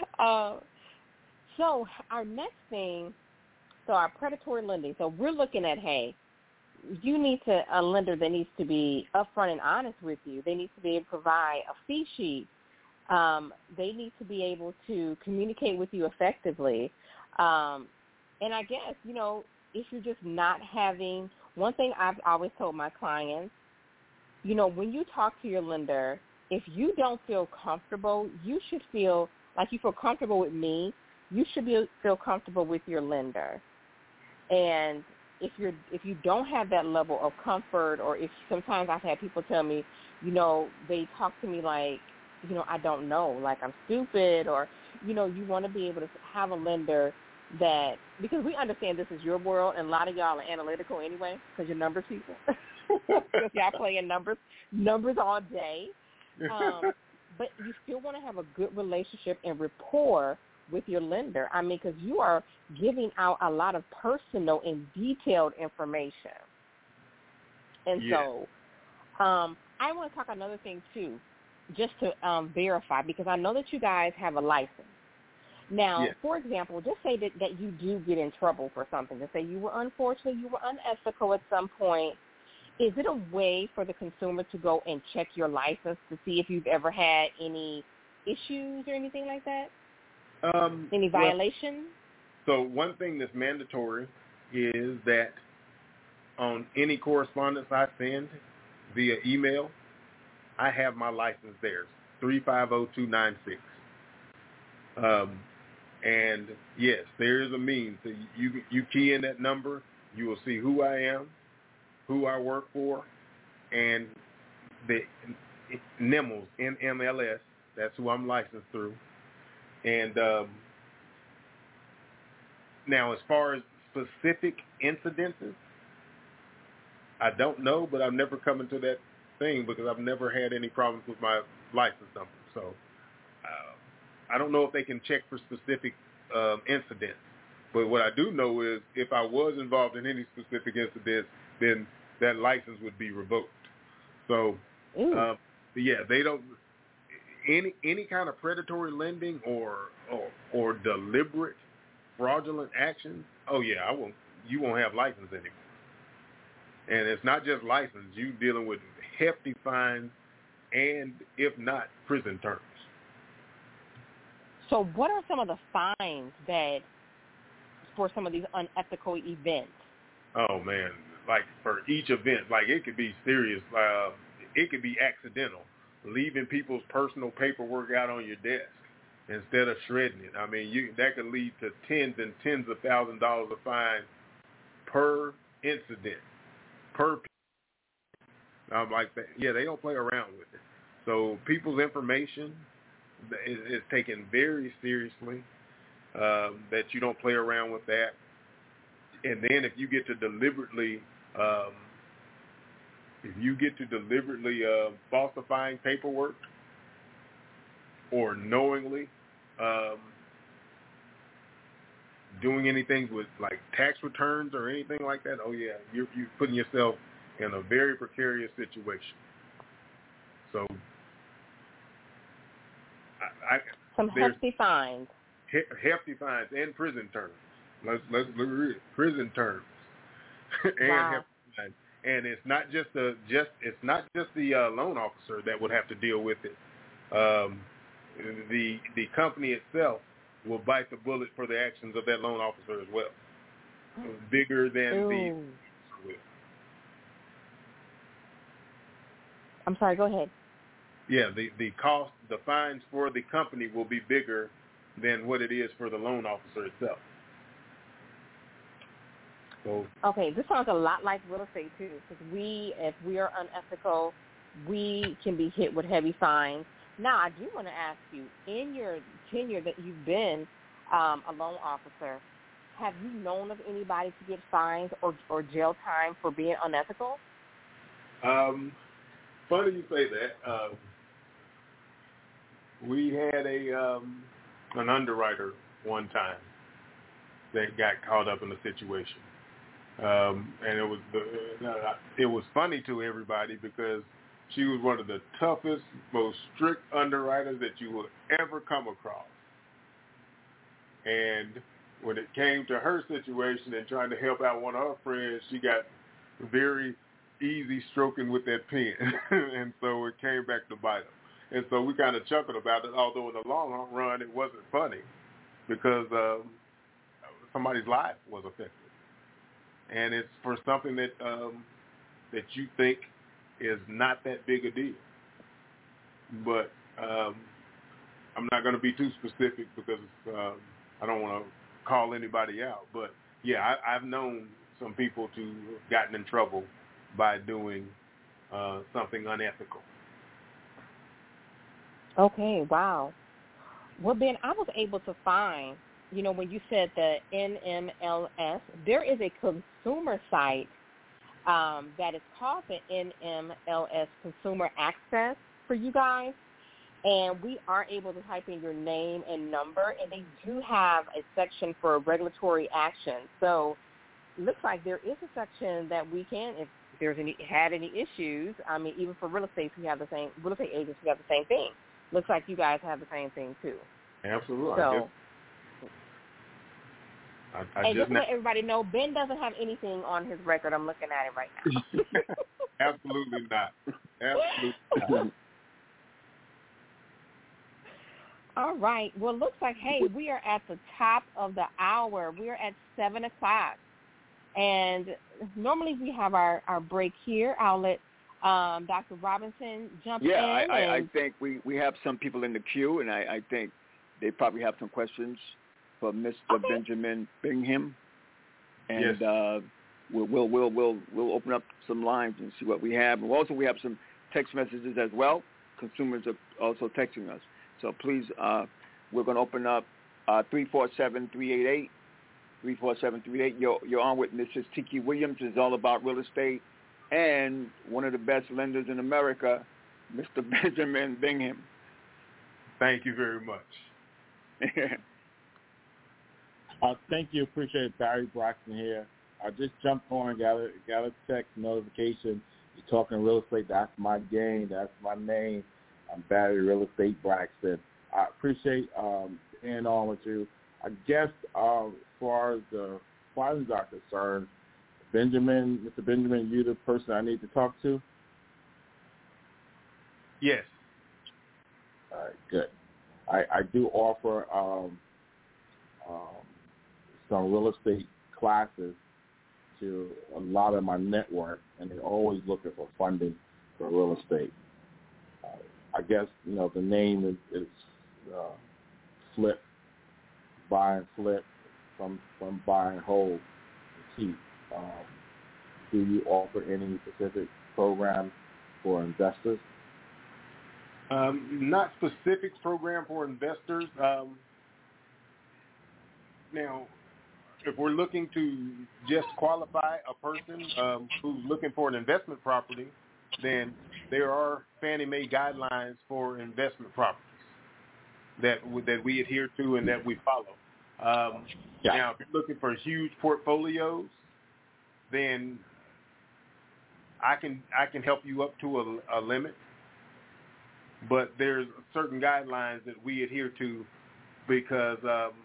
Speaker 3: So our next thing, so our predatory lending. So we're looking at, hey, you need a lender that needs to be upfront and honest with you. They need to be able to provide a fee sheet. They need to be able to communicate with you effectively. And I guess, if you're just not having, one thing I've always told my clients, when you talk to your lender, if you don't feel comfortable, you should feel like you feel comfortable with me. You should feel comfortable with your lender. And if you don't have that level of comfort, or if sometimes I've had people tell me, they talk to me like, I don't know, like I'm stupid, or, you want to be able to have a lender that, because we understand this is your world, and a lot of y'all are analytical anyway, because you're numbers people. Because y'all playing numbers all day. But you still want to have a good relationship and rapport with your lender. I mean, because you are giving out a lot of personal and detailed information. And so I want to talk another thing, too, just to verify, because I know that you guys have a license. Now, for example, just say that you do get in trouble for something. Just say you were unethical at some point. Is it a way for the consumer to go and check your license to see if you've ever had any issues or anything like that? Any violations?
Speaker 4: So one thing that's mandatory is that on any correspondence I send via email, I have my license there, 350296. And yes, there is a means. So you key in that number, you will see who I am, who I work for, and the NMLS, NMLS, that's who I'm licensed through. And now as far as specific incidences, I don't know, but I've never come into that thing because I've never had any problems with my license number. So I don't know if they can check for specific incidents. But what I do know is if I was involved in any specific incidents, then that license would be revoked. So, they don't, any kind of predatory lending or deliberate fraudulent actions, you won't have license anymore. And it's not just license. You're dealing with hefty fines and, if not, prison terms.
Speaker 3: So what are some of the fines that for some of these unethical events?
Speaker 4: Oh, man. like for each event. Like it could be serious. It could be accidental, leaving people's personal paperwork out on your desk instead of shredding it. I mean, that could lead to tens and tens of thousands of dollars of fine per incident, per. Like that. Yeah, they don't play around with it. So people's information is taken very seriously. That you don't play around with that. And then if you get to deliberately falsifying paperwork or knowingly doing anything with like tax returns or anything like that, oh yeah, you're putting yourself in a very precarious situation. So
Speaker 3: some hefty fines.
Speaker 4: Hefty fines and prison terms. Let's read it. Prison terms and
Speaker 3: wow.
Speaker 4: hefty fines. And it's not just the loan officer that would have to deal with it. The company itself will bite the bullet for the actions of that loan officer as well. Bigger than the.
Speaker 3: I'm sorry. Go ahead.
Speaker 4: Yeah, the cost, the fines for the company will be bigger than what it is for the loan officer itself. So,
Speaker 3: okay, this sounds a lot like real estate too, because if we are unethical, we can be hit with heavy fines. Now, I do want to ask you, in your tenure that you've been a loan officer, have you known of anybody to get fines or jail time for being unethical?
Speaker 4: Funny you say that. We had an underwriter one time that got caught up in a situation, and it was funny to everybody because she was one of the toughest, most strict underwriters that you would ever come across. And when it came to her situation and trying to help out one of her friends, she got very easy stroking with that pen, and so it came back to bite her. And so we kind of chuckled about it, although in the long run it wasn't funny because somebody's life was affected. And it's for something that you think is not that big a deal. But I'm not going to be too specific because I don't want to call anybody out. But, yeah, I've known some people to have gotten in trouble by doing something unethical.
Speaker 3: Okay, wow. Well, Ben, I was able to find, when you said the NMLS, there is a consumer site that is called the NMLS Consumer Access for you guys, and we are able to type in your name and number, and they do have a section for regulatory action. So it looks like there is a section that we can, if there's any issues, I mean, even for real estate agents, we have the same thing. Looks like you guys have the same thing, too.
Speaker 4: Absolutely.
Speaker 3: So,
Speaker 4: I
Speaker 3: just to let everybody know, Ben doesn't have anything on his record. I'm looking at it right now.
Speaker 4: Absolutely not. Absolutely not.
Speaker 3: All right. Well, it looks like, hey, we are at the top of the hour. We are at 7 o'clock. And normally we have our break here. I'll let Dr. Robinson jump in.
Speaker 2: Yeah, I think we have some people in the queue, and I think they probably have some questions for Mr.
Speaker 3: Okay.
Speaker 2: Benjamin Bingham. And
Speaker 4: yes.
Speaker 2: We'll open up some lines and see what we have. And also we have some text messages as well. Consumers are also texting us. So please, we're going to open up 347-388. 347-388. You're on with Mrs. Tiki Williams. It's all about real estate. And one of the best lenders in America, Mr. Benjamin Bingham.
Speaker 4: Thank you very much.
Speaker 5: Thank you. Appreciate it. Barry Braxton here. I just jumped on and got a text notification. You're talking real estate. That's my game. That's my name. I'm Barry Real Estate Braxton. I appreciate being on with you. I guess as far as the filings are concerned, Mr. Benjamin, you the person I need to talk to?
Speaker 4: Yes.
Speaker 5: All right, good. I do offer some real estate classes to a lot of my network, and they're always looking for funding for real estate. I guess, the name is flip, buy and flip, from buy and hold. Keep. Do you offer any specific program for investors?
Speaker 4: Not specific program for investors. Now, if we're looking to just qualify a person who's looking for an investment property, then there are Fannie Mae guidelines for investment properties that we adhere to and that we follow. Now, if you're looking for huge portfolios, then I can help you up to a limit, but there's certain guidelines that we adhere to because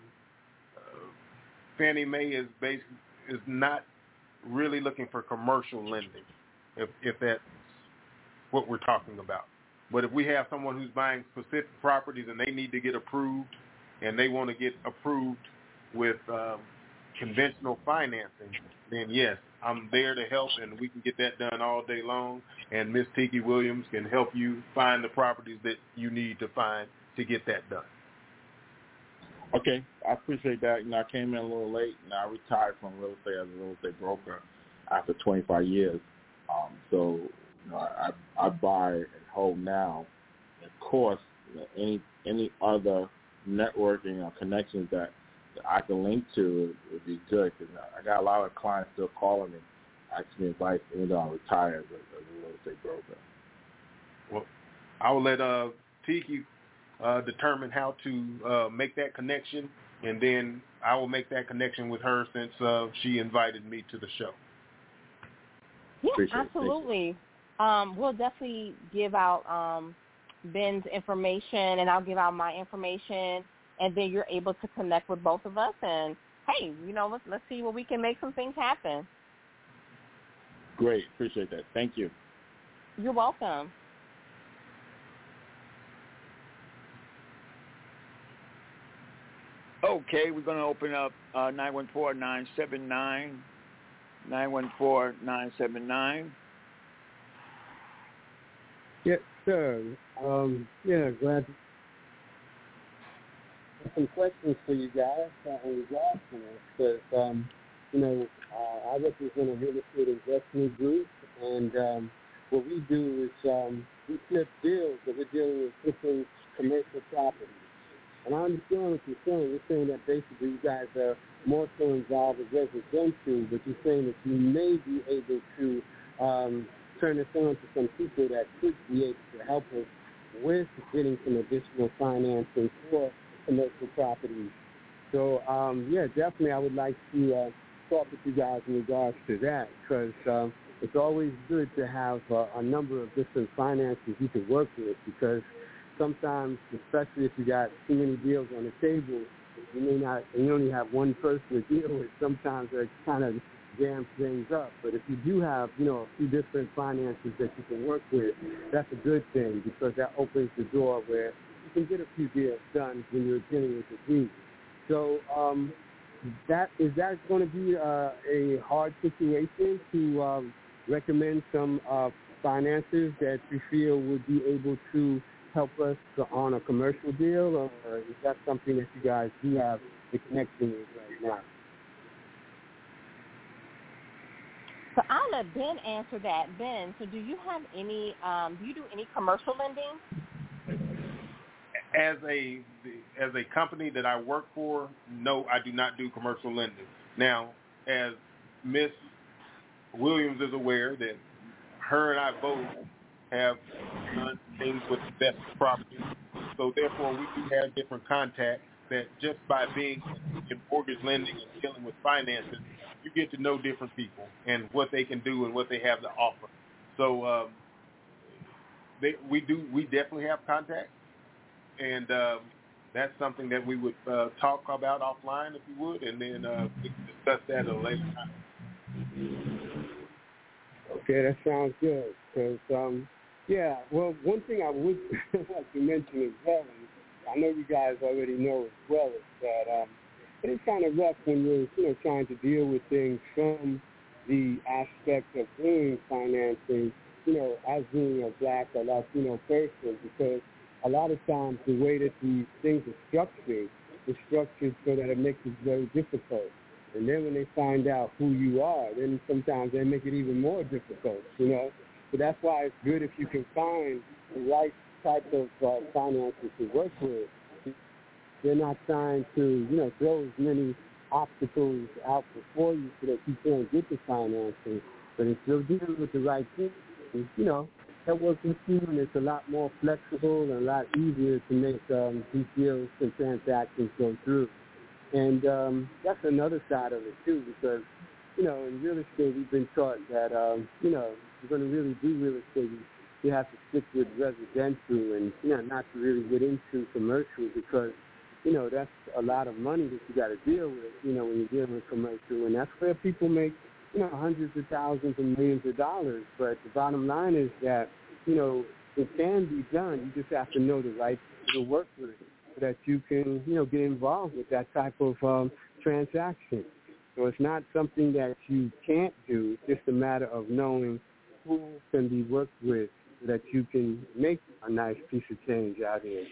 Speaker 4: Fannie Mae is not really looking for commercial lending, if that's what we're talking about. But if we have someone who's buying specific properties and they need to get approved, and they want to get approved with conventional financing, then yes, I'm there to help, and we can get that done all day long. And Ms. Tiki Williams can help you find the properties that you need to find to get that done.
Speaker 5: Okay, I appreciate that. I came in a little late, and I retired from real estate as a real estate broker after 25 years. So I buy and hold now. And of course, any other networking or connections that I can link to would be good, because I got a lot of clients still calling me, asking me advice, even though I'm retired as a real estate broker.
Speaker 4: Well, I will let Tiki determine how to make that connection, and then I will make that connection with her since she invited me to the show.
Speaker 3: Yeah,
Speaker 5: Appreciate
Speaker 3: absolutely. We'll definitely give out Ben's information, and I'll give out my information, and then you're able to connect with both of us. And hey, let's see where we can make some things happen.
Speaker 5: Great, appreciate that. Thank you.
Speaker 3: You're welcome.
Speaker 2: Okay, we're going to open up 914-979.
Speaker 6: Yes, sir. Glad to have some questions for you guys in regards to this, because, I represent a real estate investment group, and what we do is we flip deals, but we're dealing with flipping commercial properties. And I understand what you're saying. You're saying that basically you guys are more so involved with residential, but you're saying that you may be able to turn this on to some people that could be able to help us with getting some additional financing for commercial properties. So, definitely I would like to talk with you guys in regards to that, because it's always good to have a number of different finances you can work with, because sometimes, especially if you got too many deals on the table, you only have one person to deal with. Sometimes that kind of jams things up. But if you do have, a few different finances that you can work with, that's a good thing, because that opens the door where you can get a few deals done when you're dealing with a group. So is that going to be a hard situation to recommend some finances that you feel would be able to help us on a commercial deal, or is that something that you guys do have the connection with right now?
Speaker 3: So I'll let Ben answer that. Ben, so do you have any? Do you do any commercial lending?
Speaker 4: As a company that I work for, no, I do not do commercial lending. Now, as Miss Williams is aware, that her and I both have done things with investment properties, so therefore we do have different contacts that just by being in mortgage lending and dealing with finances, you get to know different people and what they can do and what they have to offer. So we definitely have contacts, and that's something that we would talk about offline, if you would, and then we can discuss that at a later time.
Speaker 6: Okay, that sounds good, because one thing I would like to mention as well, and I know you guys already know as well, is that it's kind of rough when you're trying to deal with things from the aspect of doing financing, as being a black or Latino person, because a lot of times the way that these things are structured is structured so that it makes it very difficult. And then when they find out who you are, then sometimes they make it even more difficult, So that's why it's good if you can find the right type of finances to work with. They're not trying to, throw as many obstacles out before you so that you can't get the financing. But if you're dealing with the right people, that works with you, and it's a lot more flexible and a lot easier to make these deals and transactions go through. And that's another side of it, too, because, in real estate, we've been taught that, if you're going to really do real estate, you have to stick with residential and, not to really get into commercial because, that's a lot of money that you got to deal with, when you're dealing with commercial. And that's where people make, hundreds of thousands and millions of dollars. But the bottom line is that, it can be done. You just have to know the right people to work with so that you can, get involved with that type of transaction. So it's not something that you can't do. It's just a matter of knowing who can be worked with so that you can make a nice piece of change out here.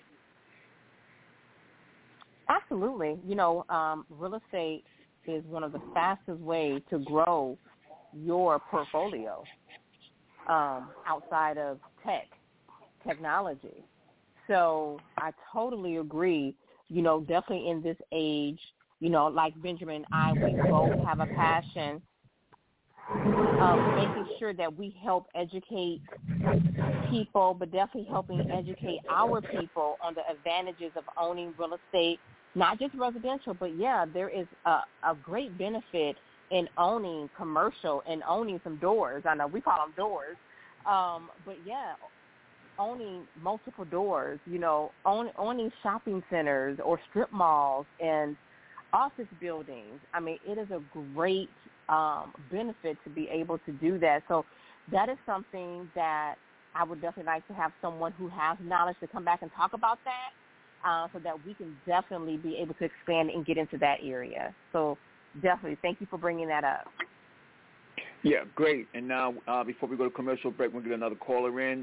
Speaker 3: Absolutely. Real estate is one of the fastest ways to grow your portfolio outside of technology. So I totally agree, definitely in this age, like Benjamin and I, we both have a passion of making sure that we help educate people, but definitely helping educate our people on the advantages of owning real estate, not just residential, but there is a great benefit in owning commercial and owning some doors. I know we call them doors, but owning multiple doors, owning shopping centers or strip malls and office buildings. I mean, it is a great benefit to be able to do that. So that is something that I would definitely like to have someone who has knowledge to come back and talk about that so that we can definitely be able to expand and get into that area. So definitely, thank you for bringing that up.
Speaker 2: Yeah, great. And now, before we go to commercial break, we'll get another caller in,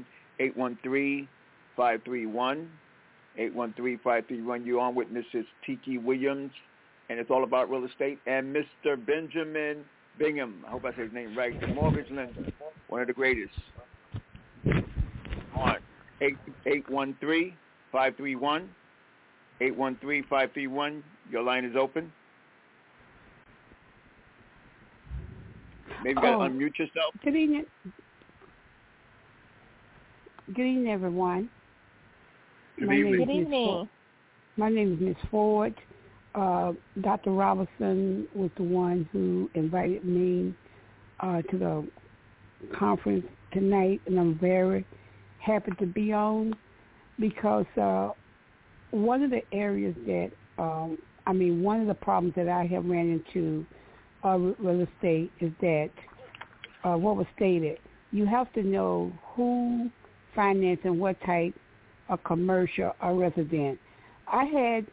Speaker 2: 813-531. 813-531. You're on with Mrs. Tiki Williams, and it's all about real estate. And Mr. Benjamin Bingham, I hope I said his name right, the mortgage lender, one of the greatest. On 813-531. 813-531. Your line is open. Maybe you got to unmute yourself.
Speaker 7: Good evening. Good evening, everyone.
Speaker 2: Good
Speaker 3: evening.
Speaker 7: My name is Ms. Ford. Dr. Robinson was the one who invited me to the conference tonight, and I'm very happy to be on because one of the areas that, one of the problems that I have ran into real estate is that what was stated, you have to know who financed and what type of commercial or resident. I had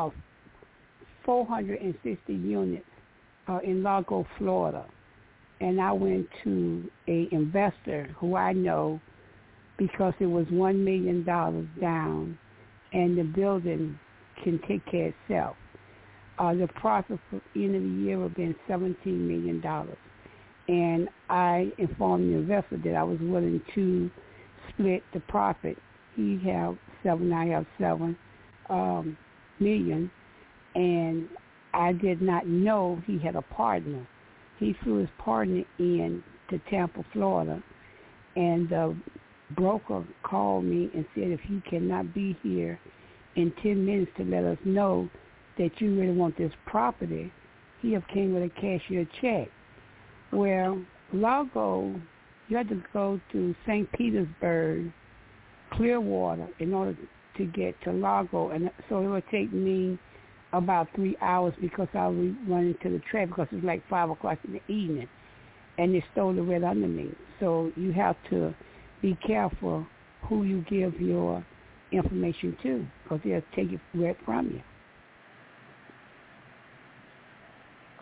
Speaker 7: 460 units in Largo, Florida, and I went to a investor who I know because it was $1 million down, and the building can take care of itself. The profit for the end of the year would have been $17 million. And I informed the investor that I was willing to split the profit. He have 7, I have 7 million. And I did not know he had a partner. He flew his partner in to Tampa, Florida, and the broker called me and said if he cannot be here in 10 minutes to let us know that you really want this property, he have came with a cashier check. Well, Largo, you had to go to St. Petersburg, Clearwater, in order to get to Largo, and so it would take me about 3 hours because I was running to the traffic because it was like 5 o'clock in the evening, and they stole it right under me. So you have to be careful who you give your information to because they'll take it right from you.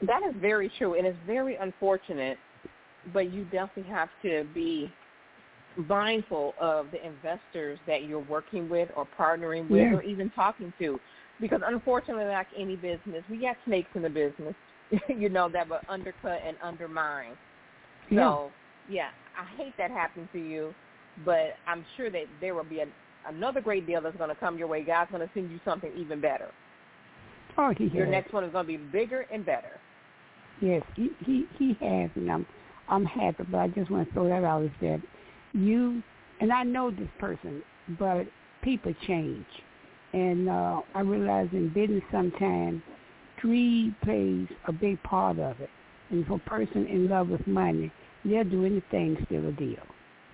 Speaker 3: That is very true, and it's very unfortunate, but you definitely have to be mindful of the investors that you're working with or partnering with or even talking to, because unfortunately, like any business, we got snakes in the business, that will undercut and undermine. So, I hate that happening to you, but I'm sure that there will be another great deal that's going to come your way. God's going to send you something even better.
Speaker 7: Oh, he has.
Speaker 3: Your next one is going to be bigger and better.
Speaker 7: Yes, he has, and I'm happy, but I just want to throw that out there. You, and I know this person, but people change. And I realize in business sometimes greed plays a big part of it. And for a person in love with money, they'll do anything to steal a deal.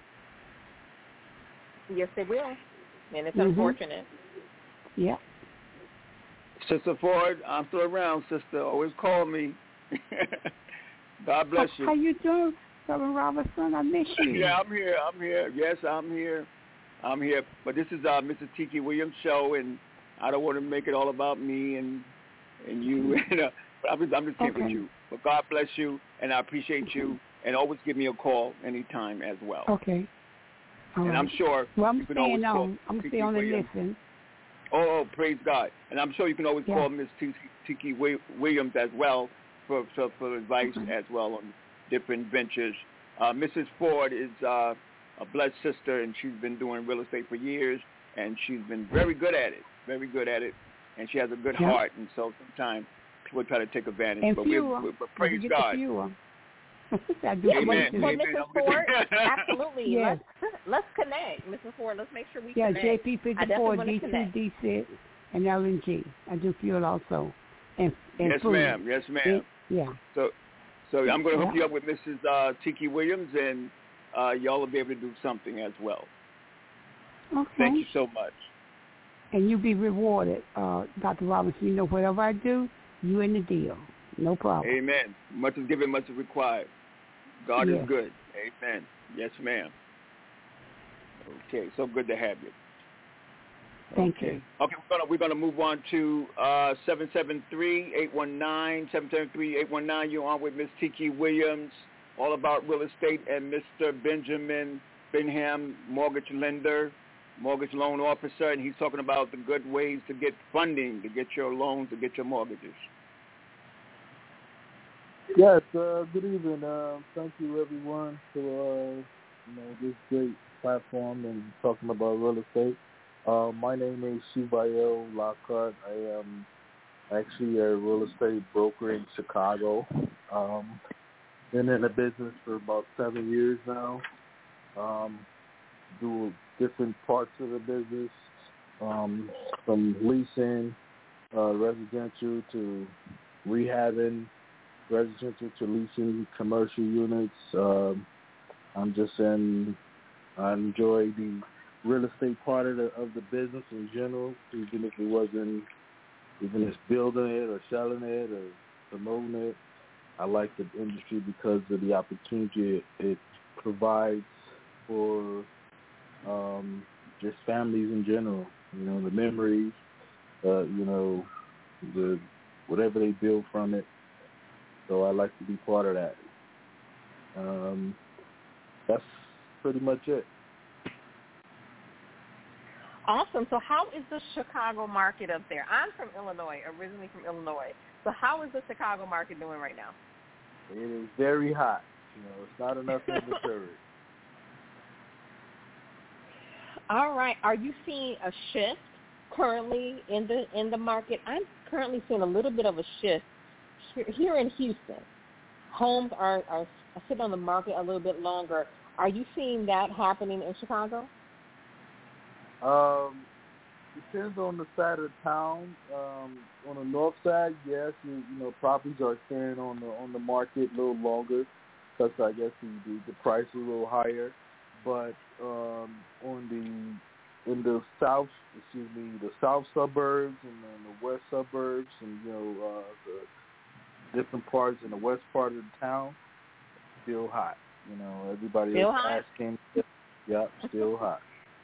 Speaker 3: Yes, they will. And it's unfortunate.
Speaker 7: Yeah.
Speaker 2: Sister Ford, I'm still around, sister. Always call me. God bless you.
Speaker 7: How you doing, Reverend Robertson? I miss you.
Speaker 2: Yeah, I'm here. Yes, I'm here. But this is Mrs. Tiki Williams' show, and I don't want to make it all about me and you. But I'm just here with you. But God bless you, and I appreciate you. And always give me a call anytime as well.
Speaker 7: Okay. All
Speaker 2: and
Speaker 7: right.
Speaker 2: I'm sure
Speaker 7: I'm
Speaker 2: you can always call.
Speaker 7: I'm staying on and listen.
Speaker 2: Oh, praise God. And I'm sure you can always call Miss Tiki Williams as well for advice as well on different ventures. Mrs. Ford is a blessed sister, and she's been doing real estate for years, and she's been very good at it, and she has a good heart, and so sometimes people try to take advantage.
Speaker 7: And
Speaker 2: but praise
Speaker 7: we
Speaker 2: God. Amen.
Speaker 3: Well, Mrs. Ford, absolutely. Yes. Let's connect, Mrs. Ford. Let's make sure we connect.
Speaker 7: Yeah, JP54, D2, D6, and LNG. I do fuel also. And
Speaker 2: yes,
Speaker 7: food.
Speaker 2: ma'am. Yes, ma'am.
Speaker 7: Yeah.
Speaker 2: So I'm going to hook you up with Mrs. Tiki Williams, and y'all will be able to do something as well.
Speaker 7: Okay.
Speaker 2: Thank you so much.
Speaker 7: And you'll be rewarded, Dr. Robinson. Whatever I do, you in the deal. No problem.
Speaker 2: Amen. Much is given, much is required. God is good. Amen. Yes, ma'am. Okay, so good to have you.
Speaker 7: Thank you.
Speaker 2: Okay, we're gonna move on to 773-819. You're on with Miss Tiki Williams, all about real estate, and Mr. Benjamin Bingham, mortgage lender, mortgage loan officer, and he's talking about the good ways to get funding, to get your loans, to get your mortgages.
Speaker 5: Yes, good evening. Thank you, everyone, for this great platform and talking about real estate. My name is Shivayo Lockhart. I am actually a real estate broker in Chicago. Been in the business for about 7 years now. Do different parts of the business, from leasing, residential to rehabbing, residential to leasing commercial units. I enjoy the real estate part of the business in general, even if it's building it or selling it or promoting it. I like the industry because of the opportunity it provides for just families in general. The memories, the whatever they build from it. So I like to be part of that. That's pretty much it.
Speaker 3: Awesome. So how is the Chicago market up there? I'm from Illinois, originally from Illinois. So how is the Chicago market doing right now?
Speaker 5: It is very hot. It's not enough inventory.
Speaker 3: All right. Are you seeing a shift currently in the market? I'm currently seeing a little bit of a shift here in Houston. Homes are sitting on the market a little bit longer. Are you seeing that happening in Chicago?
Speaker 5: Depends on the side of the town. On the north side, yes, properties are staying on the market a little longer because I guess the price is a little higher. But in the south, the south suburbs and the west suburbs, and the different parts in the west part of the town, still hot. Everybody
Speaker 3: still
Speaker 5: is
Speaker 3: hot?
Speaker 5: asking. Yeah, still hot.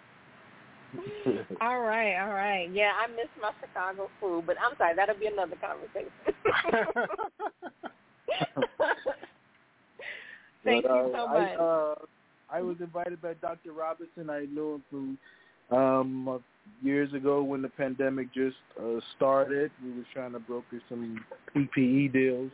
Speaker 3: All right. Yeah, I miss my Chicago food, but I'm sorry, that'll be another conversation. Thank you so much.
Speaker 5: I was invited by Dr. Robinson. I knew him from years ago when the pandemic just started. We were trying to broker some PPE deals.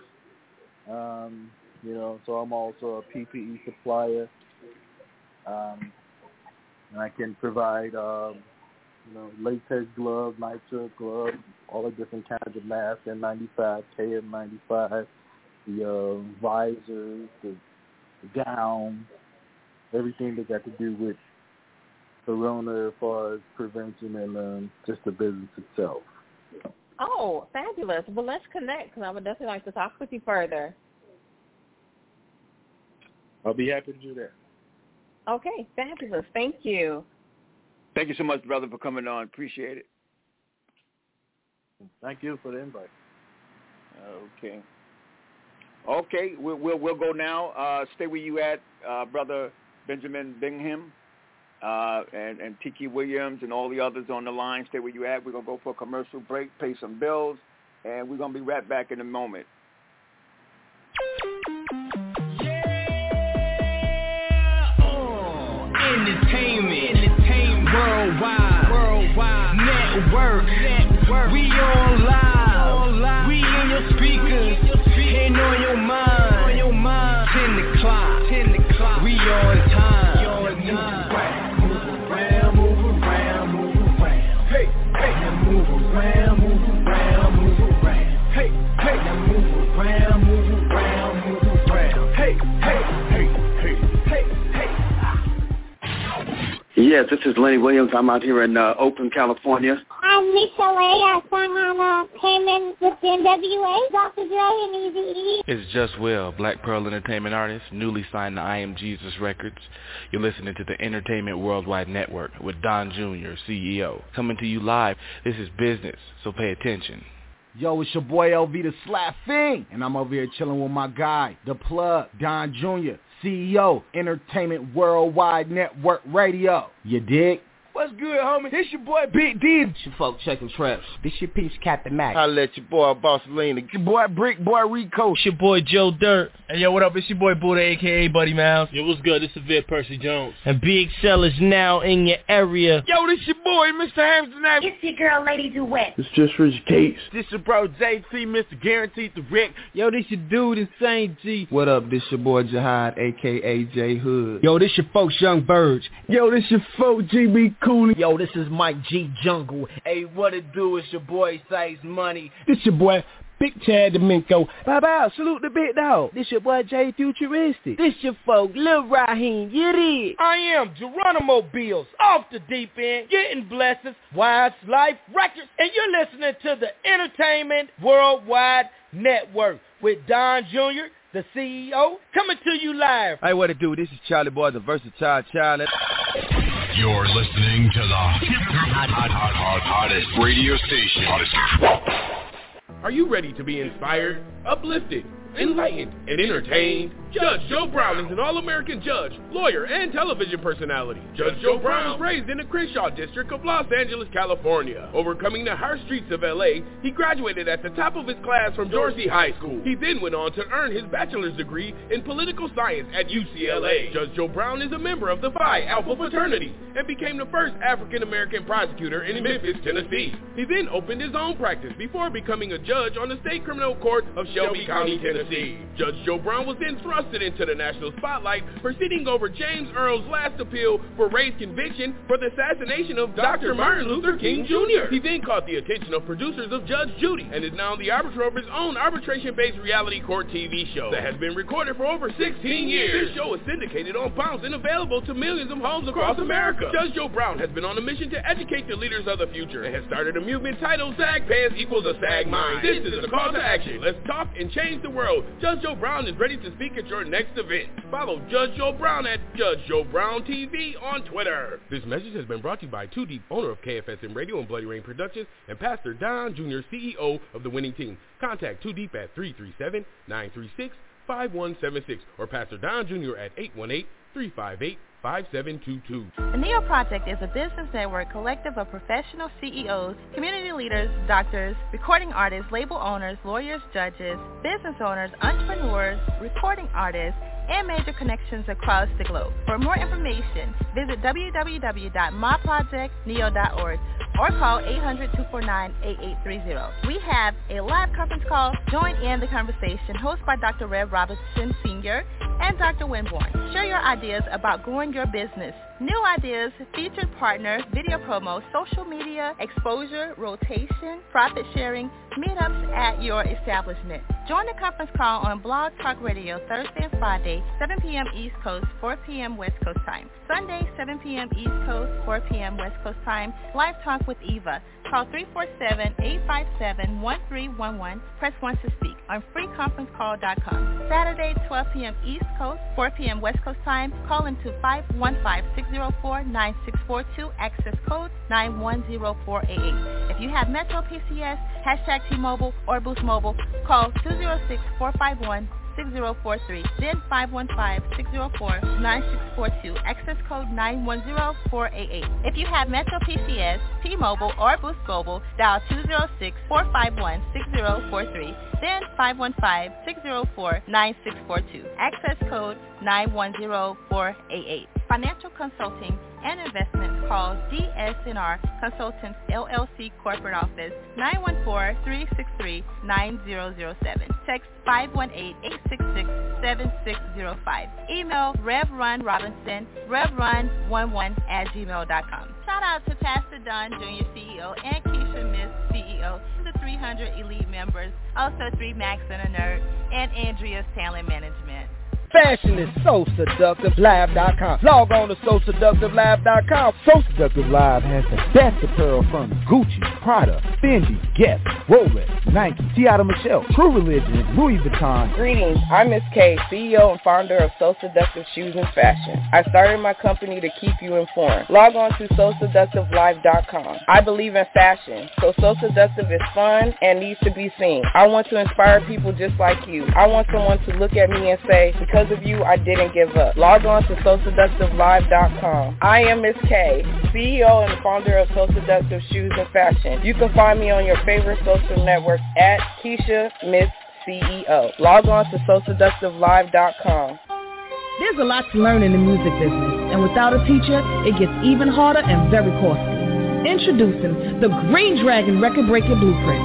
Speaker 5: So I'm also a PPE supplier. And I can provide, latex gloves, nitrile gloves, all the different kinds of masks, N95, KN95, the visors, the gown, everything that got to do with Corona as far as prevention and just the business itself.
Speaker 3: Oh, fabulous. Well, let's connect because I would definitely like to talk with you further.
Speaker 5: I'll be happy to do that.
Speaker 3: Okay, fabulous. Thank you.
Speaker 2: Thank you so much, brother, for coming on. Appreciate it.
Speaker 5: Thank you for the invite.
Speaker 2: Okay, we'll go now. Stay where you at, Brother Benjamin Bingham, and Tiki Williams and all the others on the line. Stay where you at. We're going to go for a commercial break, pay some bills, and we're going to be right back in a moment.
Speaker 8: Entertainment, worldwide, network, we online, we in your speakers, and on your mind, 10 o'clock, we on time, move around, hey, now move around, hey, now move around, hey.
Speaker 9: Yes, this is Lenny Williams. I'm out here in Oakland, California.
Speaker 10: I'm Lisa Ray. I sang on Payment with the NWA, Dr. Dre, and Eazy-E.
Speaker 11: It's Just Will, Black Pearl Entertainment artist, newly signed to I Am Jesus Records. You're listening to the Entertainment Worldwide Network with Don Jr., CEO. Coming to you live. This is business, so pay attention.
Speaker 12: Yo, it's your boy LV the Slap Fiend, and I'm over here chilling with my guy, the plug, Don Jr., CEO, Entertainment Worldwide Network Radio. You dig?
Speaker 13: What's good, homie? This your boy Big D.
Speaker 14: It's your folk checking traps.
Speaker 15: This your piece, Captain Mac.
Speaker 16: I let your boy Boss Lena.
Speaker 13: Your boy Brick Boy Rico.
Speaker 17: It's your boy Joe Dirt.
Speaker 18: Hey, yo, what up? It's your boy Buddha, a.k.a. Buddy Mouse.
Speaker 19: Yo, what's good? This is Vic Percy Jones.
Speaker 17: And Big Cell is now in your area.
Speaker 13: Yo, this your boy, Mr. Hampton.
Speaker 10: It's your girl, Lady Duet.
Speaker 16: It's just Rich Gates.
Speaker 13: This your bro, JT, Mr. Guaranteed the Rick.
Speaker 20: Yo, this your dude, Insane G.
Speaker 21: What up? This your boy Jihad, a.k.a. J Hood.
Speaker 22: Yo, this your folks Young Birds.
Speaker 23: Yo, this your folk GB Cooley.
Speaker 24: Yo, this is Mike G Jungle. Hey, what it do? It's your boy Size Money.
Speaker 23: This your boy Big Chad Domingo.
Speaker 25: Bye-bye, salute the big dog. This your boy Jay Futuristic.
Speaker 26: This your folk Lil Raheem, you dig?
Speaker 27: I am Geronimo Bills, off the deep end, getting blessings, Wise Life Records, and you're listening to the Entertainment Worldwide Network with Don Jr., the CEO, coming to you live.
Speaker 28: Hey, what it do? This is Charlie Boy, the versatile child.
Speaker 29: You're listening to the hottest radio station.
Speaker 30: Are you ready to be inspired, uplifted, enlightened, and entertained? Judge Joe Brown is an all-American judge, lawyer, and television personality. Judge Joe Brown was raised in the Crenshaw district of Los Angeles, California. Overcoming the harsh streets of L.A., he graduated at the top of his class from Dorsey High School. He then went on to earn his bachelor's degree in political science at UCLA. Judge Joe Brown is a member of the Phi Alpha fraternity and became the first African-American prosecutor in Memphis, Tennessee. He then opened his own practice before becoming a judge on the State Criminal Court of Shelby County, Tennessee. Judge Joe Brown was then thrusted into the national spotlight, proceeding over James Earl's last appeal for race conviction for the assassination of Dr. Martin Luther King Jr. He then caught the attention of producers of Judge Judy and is now the arbiter of his own arbitration-based reality court TV show that has been recorded for over 16 years. This show is syndicated on Bounce and available to millions of homes across America. Judge Joe Brown has been on a mission to educate the leaders of the future and has started a movement titled Sag Pants Equals a Sag Mind. This is a call to action. Let's talk and change the world. Judge Joe Brown is ready to speak at your next event. Follow Judge Joe Brown at Judge Joe Brown TV on Twitter. This message has been brought to you by 2 Deep, owner of KFSM Radio and Bloody Rain Productions, and Pastor Don Jr., CEO of the Winning Team. Contact 2 Deep at 337-936-5176 or Pastor Don Jr. at 888-358-5722.
Speaker 1: The NEO Project is a business network collective of professional CEOs, community leaders, doctors, recording artists, label owners, lawyers, judges, business owners, entrepreneurs, recording artists, and major connections across the globe. For more information, visit www.myprojectneo.org or call 800-249-8830. We have a live conference call. Join in the conversation hosted by Dr. Rev Robinson Sr. and Dr. Winborn. Share your ideas about growing your business. New ideas, featured partner, video promo, social media, exposure, rotation, profit sharing, meetups at your establishment. Join the conference call on Blog Talk Radio Thursday and Friday, 7 p.m. East Coast, 4 p.m. West Coast time. Sunday, 7 p.m. East Coast, 4 p.m. West Coast time. Live Talk with Eva. Call 347-857-1311. Press 1 to speak on freeconferencecall.com. Saturday, 12 p.m. East Coast, 4 p.m. West Coast time. Call into 515-604-9642. Access code 910488. If you have Metro PCS, hashtag T-Mobile or Boost Mobile, call 206-451-6043, then 515-604-9642, access code 910488. If you have Metro PCS, T-Mobile, or Boost Mobile, dial 206-451-6043, then 515-604-9642, access code 910488. Financial consulting and investments, call DSNR Consultants LLC Corporate Office 914-363-9007. Text 518-866-7605. Email RevRunRobinson, RevRun11@gmail.com. Shout out to Pastor Don Jr. CEO and Keisha Miss CEO, the 300 elite members, also 3 Max and a Nerd, and Andrea's Talent Management.
Speaker 23: Fashion is SoSeductiveLive.com. Log on to SoSeductiveLive.com. So Seductive Live has the best apparel from Gucci, Prada, Fendi, Guess, Rolex, Nike, Seattle Michelle, True Religion, Louis Vuitton.
Speaker 2: Greetings, I'm Miss K, CEO and founder of So Seductive Shoes and Fashion. I started my company to keep you informed. Log on to SoSeductiveLive.com. I believe in fashion, so Seductive is fun and needs to be seen. I want to inspire people just like you. I want someone to look at me and say, because of you, I didn't give up. Log on to SoSeductiveLive.com. I am Miss K, CEO and founder of So Seductive Shoes and Fashion. You can find me on your favorite social network at Keisha Miss CEO. Log on to SoSeductiveLive.com.
Speaker 3: There's a lot to learn in the music business, and without a teacher, it gets even harder and very costly. Introducing the Green Dragon Record-Breaking Blueprint.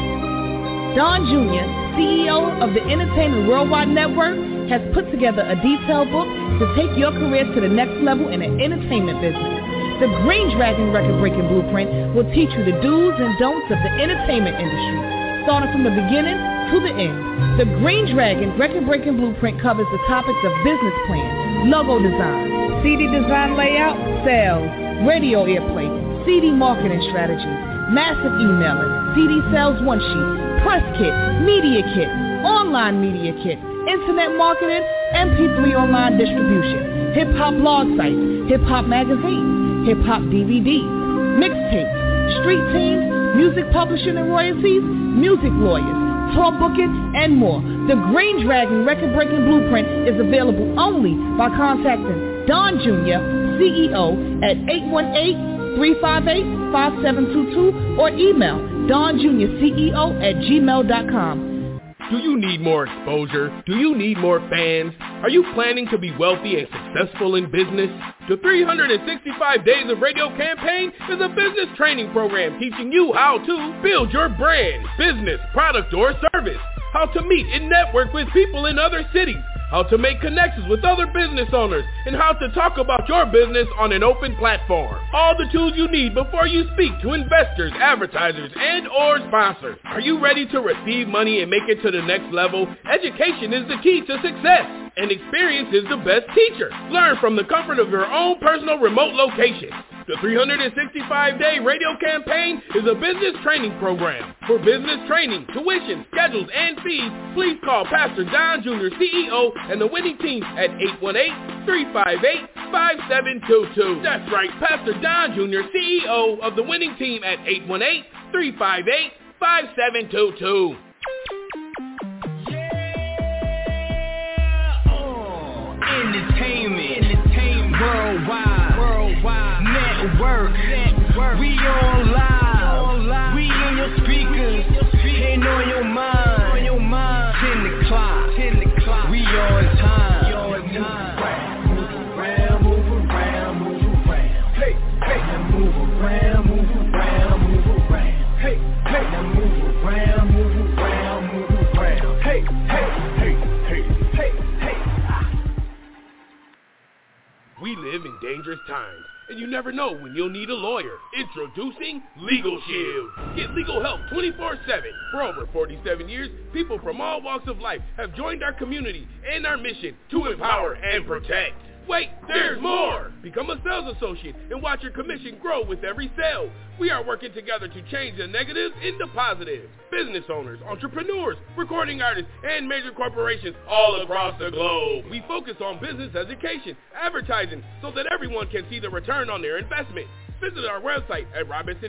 Speaker 3: Don Jr., CEO of the Entertainment Worldwide Network, has put together a detailed book to take your career to the next level in the entertainment business. The Green Dragon Record-Breaking Blueprint will teach you the do's and don'ts of the entertainment industry, starting from the beginning to the end. The Green Dragon Record-Breaking Blueprint covers the topics of business plan, logo design, CD design layout, sales, radio airplay, CD marketing strategies, massive emailing, CD sales one sheet, press kit, media kit, online media kit, internet marketing, MP3 online distribution, hip-hop blog sites, hip-hop magazines, hip-hop DVDs, mixtapes, street teams, music publishing and royalties, music lawyers, tour booking, and more. The Green Dragon Record-Breaking Blueprint is available only by contacting Don Jr., CEO at 818-358-5722 or email donjrceo@gmail.com.
Speaker 30: Do you need more exposure? Do you need more fans? Are you planning to be wealthy and successful in business? The 365 Days of Radio campaign is a business training program teaching you how to build your brand, business, product, or service, how to meet and network with people in other cities, how to make connections with other business owners, and how to talk about your business on an open platform. All the tools you need before you speak to investors, advertisers, and or sponsors. Are you ready to receive money and make it to the next level? Education is the key to success, and experience is the best teacher. Learn from the comfort of your own personal remote location. The 365-day radio campaign is a business training program. For business training, tuition, schedules, and fees, please call Pastor Don Jr., CEO, and the winning team at 818-358-5722. That's right, Pastor Don Jr., CEO of the winning team at 818-358-5722.
Speaker 8: Entertainment. network. We on live. We in your speakers. Ain't on your mind. 10 o'clock. We on time. Move around, move around, move around. Hey, now move around, move around, move around. Hey, now move around, move around, move around. Hey.
Speaker 30: We live in dangerous times, and you never know when you'll need a lawyer. Introducing Legal Shield. Get legal help 24/7. For over 47 years, people from all walks of life have joined our community and our mission to empower and protect. Wait, there's more! Become a sales associate and watch your commission grow with every sale. We are working together to change the negatives into positives. Business owners, entrepreneurs, recording artists, and major corporations all across the globe. We focus on business education, advertising, so that everyone can see the return on their investment. Visit our website at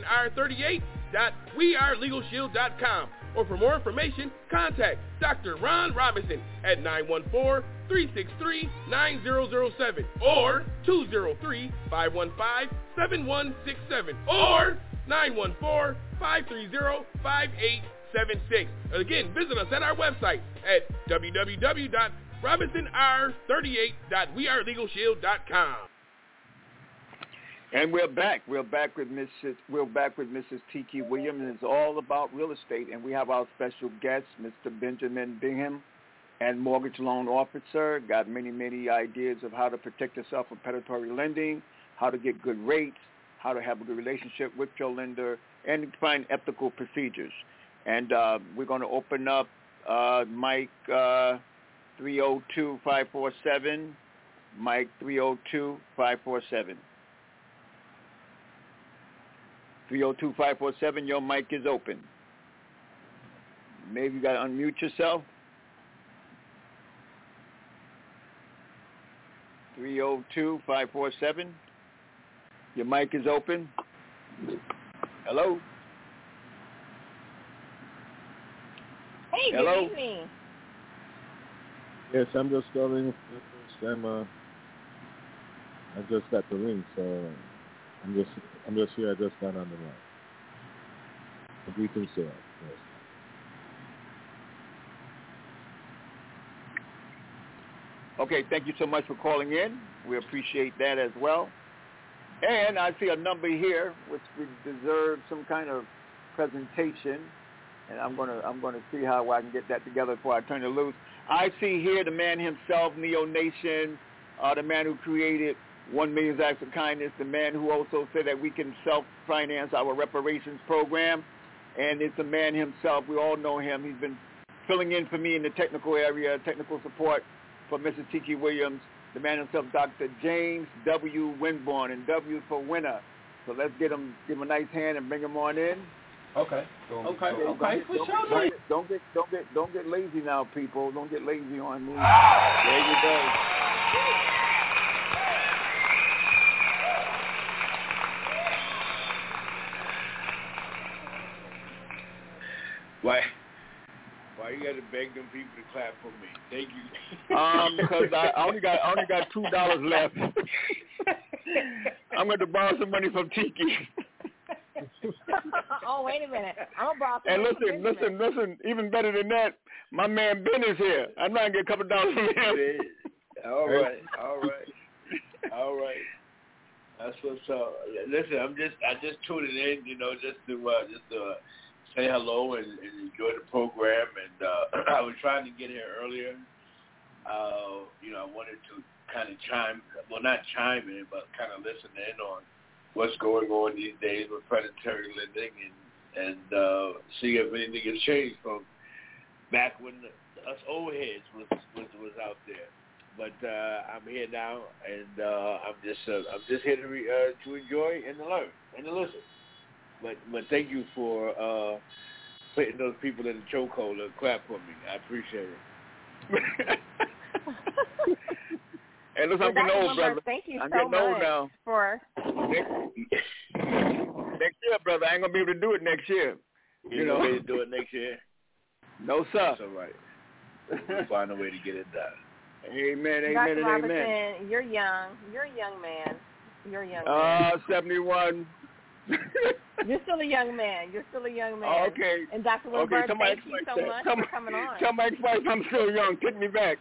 Speaker 30: RobinsonR38.wearelegalshield.com. Or for more information, contact Dr. Ron Robinson at 914-363-9007 or 203-515-7167 or 914-530-5876. Again, visit us at our website at www.RobinsonR38.wearelegalshield.com.
Speaker 4: And we're back. We're back with Mrs. Tiki Williams, and it's all about real estate. And we have our special guest, Mr. Benjamin Bingham, and mortgage loan officer. Got many ideas of how to protect yourself from predatory lending, how to get good rates, how to have a good relationship with your lender, and find ethical procedures. And we're going to open up Mike 302-547, Mike 302-547. 302-547, your mic is open. Maybe you got to unmute yourself. 302-547, your mic is open. Hello?
Speaker 5: Hey,
Speaker 4: hello?
Speaker 5: Good evening.
Speaker 6: Yes, I'm just calling. I just got the ring, so I'm just here. I just got on the line. Greetings, sir. Yes.
Speaker 4: Okay, thank you so much for calling in. We appreciate that as well. And I see a number here which would deserve some kind of presentation, and I'm gonna see how I can get that together before I turn it loose. I see here the man himself, Neo Nation, the man who created 1 Million Acts of Kindness, the man who also said that we can self-finance our reparations program, and it's the man himself. We all know him. He's been filling in for me in the technical area, technical support for Mrs. Tiki Williams, the man himself, Dr. James W. Winborn, and W for winner. So let's give him a nice hand and bring him on in.
Speaker 7: Okay.
Speaker 4: Don't get lazy now, people. Don't get lazy on me. There you go.
Speaker 9: Why you got to beg them people to clap for me? Thank you.
Speaker 4: Because I only got $2 left. I'm going to borrow some money from Tiki.
Speaker 5: Oh, wait a minute. I'm going to borrow some
Speaker 4: and
Speaker 5: money
Speaker 4: listen, even better than that, my man Ben is here. I'm not going to get a couple dollars from him.
Speaker 9: All right. That's what's up. Listen, I just tuned in, just to say hello and enjoy the program. And I was trying to get here earlier. I wanted to kind of not chime in, but kind of listen in on what's going on these days with predatory lending and see if anything has changed from back when us old heads was out there. But I'm here now, and I'm just here to enjoy and to learn and to listen. But thank you for putting those people in the chokehold and clap for me. I appreciate it.
Speaker 4: Hey, look, I'm getting old, brother.
Speaker 5: Thank you
Speaker 4: I'm
Speaker 5: so
Speaker 4: getting old
Speaker 5: much
Speaker 4: now.
Speaker 5: for
Speaker 4: next year, brother. I ain't gonna be able to do it next year.
Speaker 9: You know, to do it next year?
Speaker 4: No, sir.
Speaker 9: That's all right. We'll find a way to get it done.
Speaker 4: Amen,
Speaker 5: Dr.
Speaker 4: and
Speaker 5: Robinson,
Speaker 4: amen.
Speaker 5: you're young. You're a young man. You're a young man.
Speaker 4: 71.
Speaker 5: You're still a young man.
Speaker 4: Okay.
Speaker 5: And Dr. Winburn, thank you so much for coming on.
Speaker 4: Tell my ex-wife I'm still young. Take me back.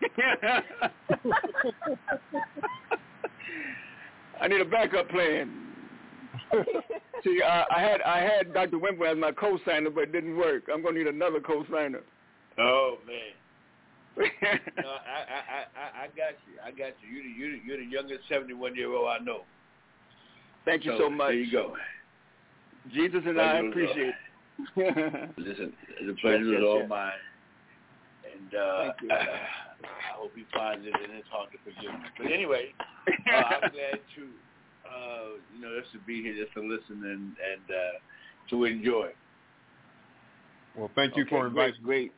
Speaker 4: I need a backup plan. See, I had Dr. Winburn as my co-signer, but it didn't work. I'm going to need another co-signer.
Speaker 9: Oh, man. No, I got you. You're the youngest 71-year-old I know.
Speaker 4: Thank you so much.
Speaker 9: There you go.
Speaker 4: Jesus and I appreciate it.
Speaker 9: Listen, the pleasure is all mine. And
Speaker 4: thank you.
Speaker 9: I hope he finds it in his heart to forgive me. But anyway, I'm glad to, just to be here, just to listen and to enjoy.
Speaker 6: Well, thank you for inviting me.
Speaker 4: Great.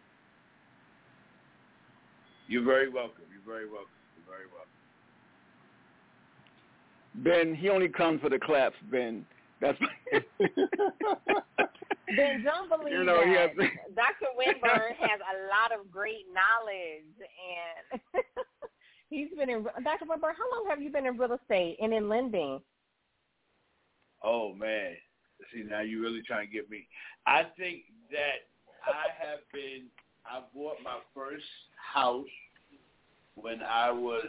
Speaker 9: You're very welcome.
Speaker 4: Ben, he only comes for the claps, Ben. That's
Speaker 5: Ben, don't believe that. Dr. Winburn has a lot of great knowledge, and he's been in. Dr. Winburn, how long have you been in real estate and in lending?
Speaker 9: Oh, man. See, now you're really trying to get me. I think that I bought my first house when I was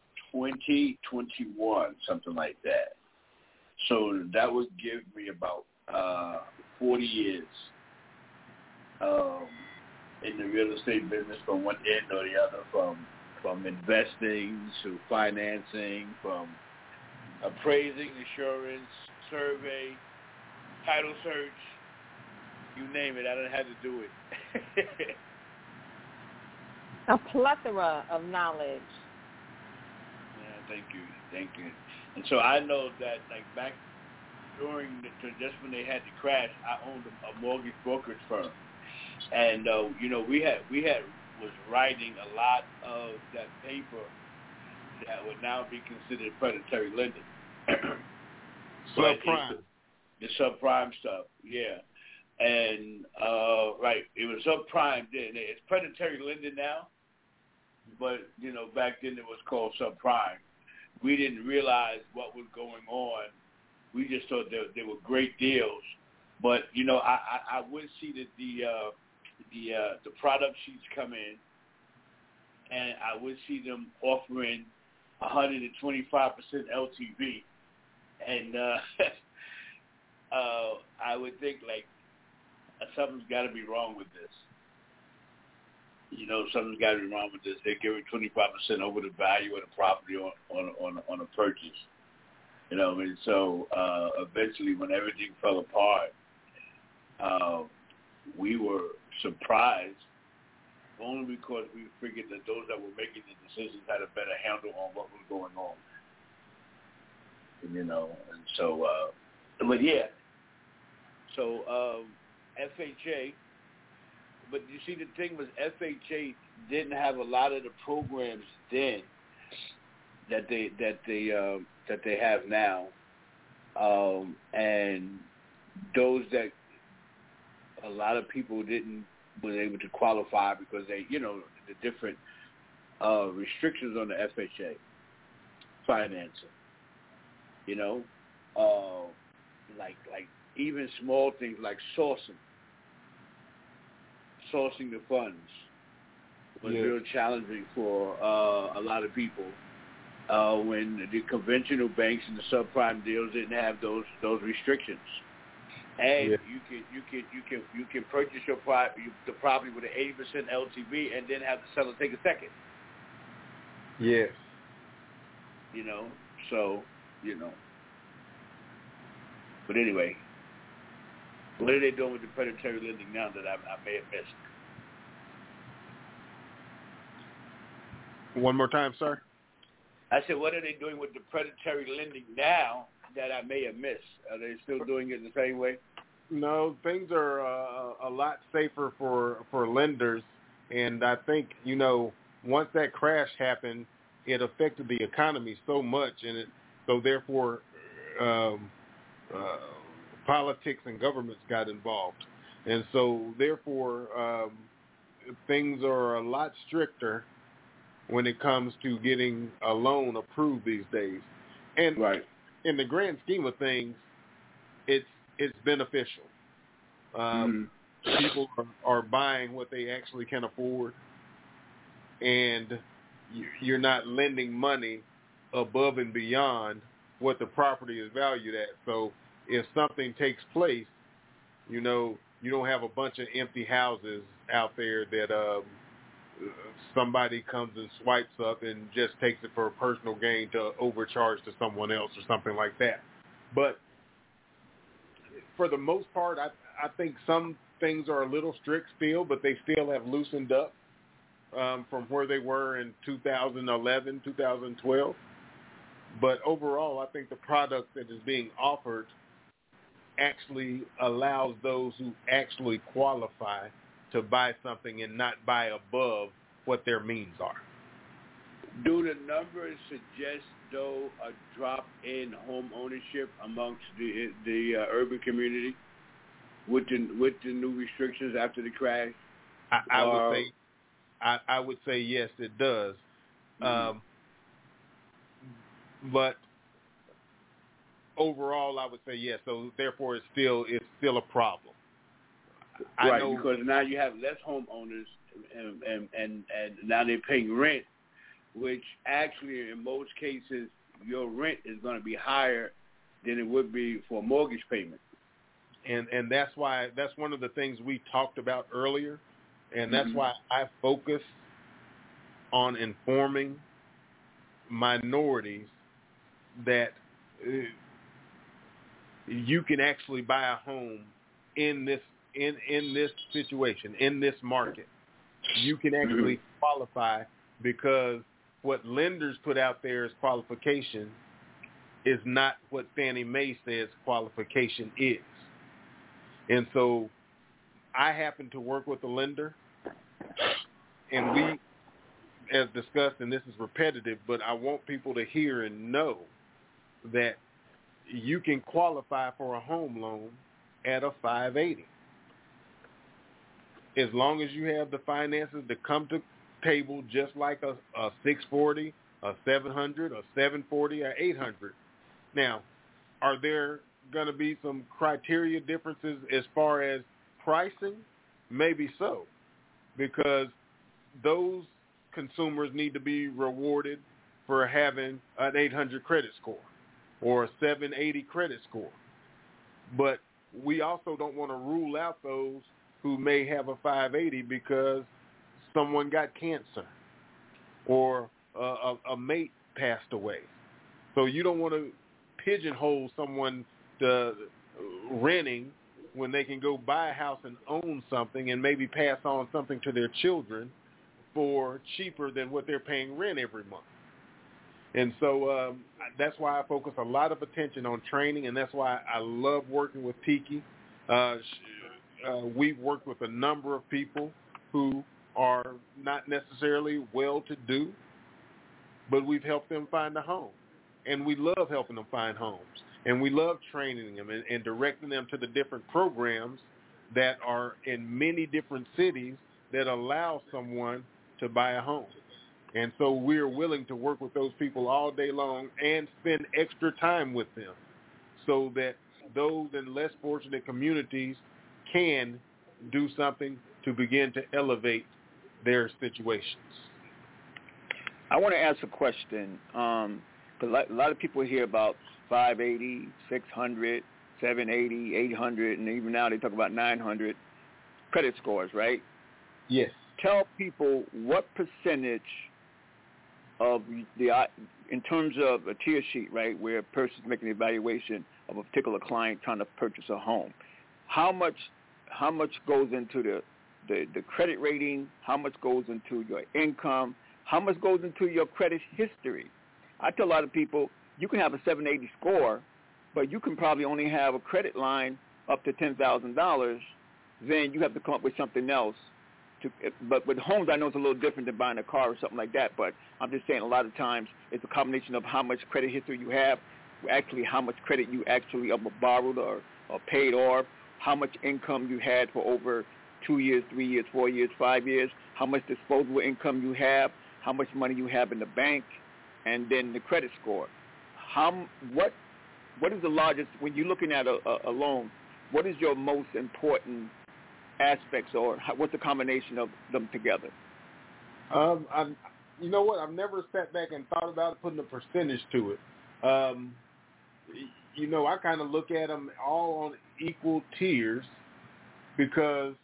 Speaker 9: 21, something like that. So that would give me about 40 years in the real estate business, from one end or the other, from investing to financing, from appraising, insurance, survey, title search, you name it. I done had to do it.
Speaker 5: A plethora of knowledge.
Speaker 9: Yeah, thank you. And so I know that, like, back during just when they had the crash, I owned a mortgage brokerage firm, and was writing a lot of that paper that would now be considered predatory lending.
Speaker 6: Subprime.
Speaker 9: The subprime stuff, yeah. And right, it was subprime then. It's predatory lending now, but back then it was called subprime. We didn't realize what was going on. We just thought they were great deals. But I would see that the product sheets come in, and I would see them offering 125% LTV, and I would think, like, something's got to be wrong with this. Something's got to be wrong with this. They're giving 25% over the value of the property on a purchase. And so eventually, when everything fell apart, we were surprised, only because we figured that those that were making the decisions had a better handle on what was going on. And so, but yeah. So FHA. But you see, the thing was, FHA didn't have a lot of the programs then that they have now, and those that a lot of people was able to qualify because they, the different restrictions on the FHA financing. Like even small things like sourcing the funds was real challenging for a lot of people when the conventional banks and the subprime deals didn't have those restrictions. And you can purchase the property with an 80% LTV and then have the seller take a second.
Speaker 6: Yes.
Speaker 9: But anyway, what are they doing with the predatory lending now that I may have missed?
Speaker 6: One more time, sir.
Speaker 9: I said, what are they doing with the predatory lending now that I may have missed? Are they still doing it the same way?
Speaker 6: No, things are a lot safer for lenders, and I think once that crash happened, it affected the economy so much, and so therefore politics and governments got involved, and so therefore things are a lot stricter when it comes to getting a loan approved these days. And
Speaker 9: right.
Speaker 6: in the grand scheme of things, it's beneficial. People are buying what they actually can afford, and you're not lending money above and beyond what the property is valued at. So if something takes place, you don't have a bunch of empty houses out there that somebody comes and swipes up and just takes it for a personal gain to overcharge to someone else or something like that. But for the most part, I think some things are a little strict still, but they still have loosened up from where they were in 2011, 2012. But overall, I think the product that is being offered actually allows those who actually qualify to buy something and not buy above what their means are.
Speaker 9: Do the numbers suggest, though, a drop in home ownership amongst the urban community with the new restrictions after the crash?
Speaker 6: I would say yes, it does. But overall, I would say yes. So therefore, it's still a problem.
Speaker 9: Right, because now you have less homeowners, and now they're paying rent, which actually in most cases your rent is going to be higher than it would be for a mortgage payment.
Speaker 6: And that's why that's one of the things we talked about earlier, and that's why I focus on informing minorities that you can actually buy a home in this situation, in this market. You can actually qualify, because what lenders put out there as qualification is not what Fannie Mae says qualification is. And so I happen to work with a lender, and we, as discussed, and this is repetitive, but I want people to hear and know that you can qualify for a home loan at a 580. As long as you have the finances to come to table, just like a 640, a 700, a 740, or 800. Now, are there going to be some criteria differences as far as pricing? Maybe so, because those consumers need to be rewarded for having an 800 credit score or a 780 credit score. But we also don't want to rule out those who may have a 580 because someone got cancer or a mate passed away. So you don't want to pigeonhole someone to renting when they can go buy a house and own something and maybe pass on something to their children for cheaper than what they're paying rent every month. And so that's why I focus a lot of attention on training, and that's why I love working with Tiki. We've worked with a number of people who are not necessarily well-to-do, but we've helped them find a home. And we love helping them find homes. And we love training them and directing them to the different programs that are in many different cities that allow someone to buy a home. And so we're willing to work with those people all day long and spend extra time with them so that those in less fortunate communities can do something to begin to elevate their situations.
Speaker 4: I want to ask a question. Because a lot of people hear about 580, 600, 780, 800, and even now they talk about 900 credit scores, right?
Speaker 6: Yes.
Speaker 4: Tell people what percentage of in terms of a tier sheet, right, where a person's making an evaluation of a particular client trying to purchase a home, how much goes into the credit rating, how much goes into your income, how much goes into your credit history? I tell a lot of people, you can have a 780 score, but you can probably only have a credit line up to $10,000. Then you have to come up with something else. But with homes, I know it's a little different than buying a car or something like that, but I'm just saying a lot of times it's a combination of how much credit history you have, actually how much credit you actually borrowed or paid off, how much income you had for over 2 years, 3 years, 4 years, 5 years, how much disposable income you have, how much money you have in the bank, and then the credit score. What what is the largest, when you're looking at a loan, what is your most important aspects, or what's the combination of them together?
Speaker 6: You know what? I've never sat back and thought about putting a percentage to it. You know, I kind of look at them all on equal tiers because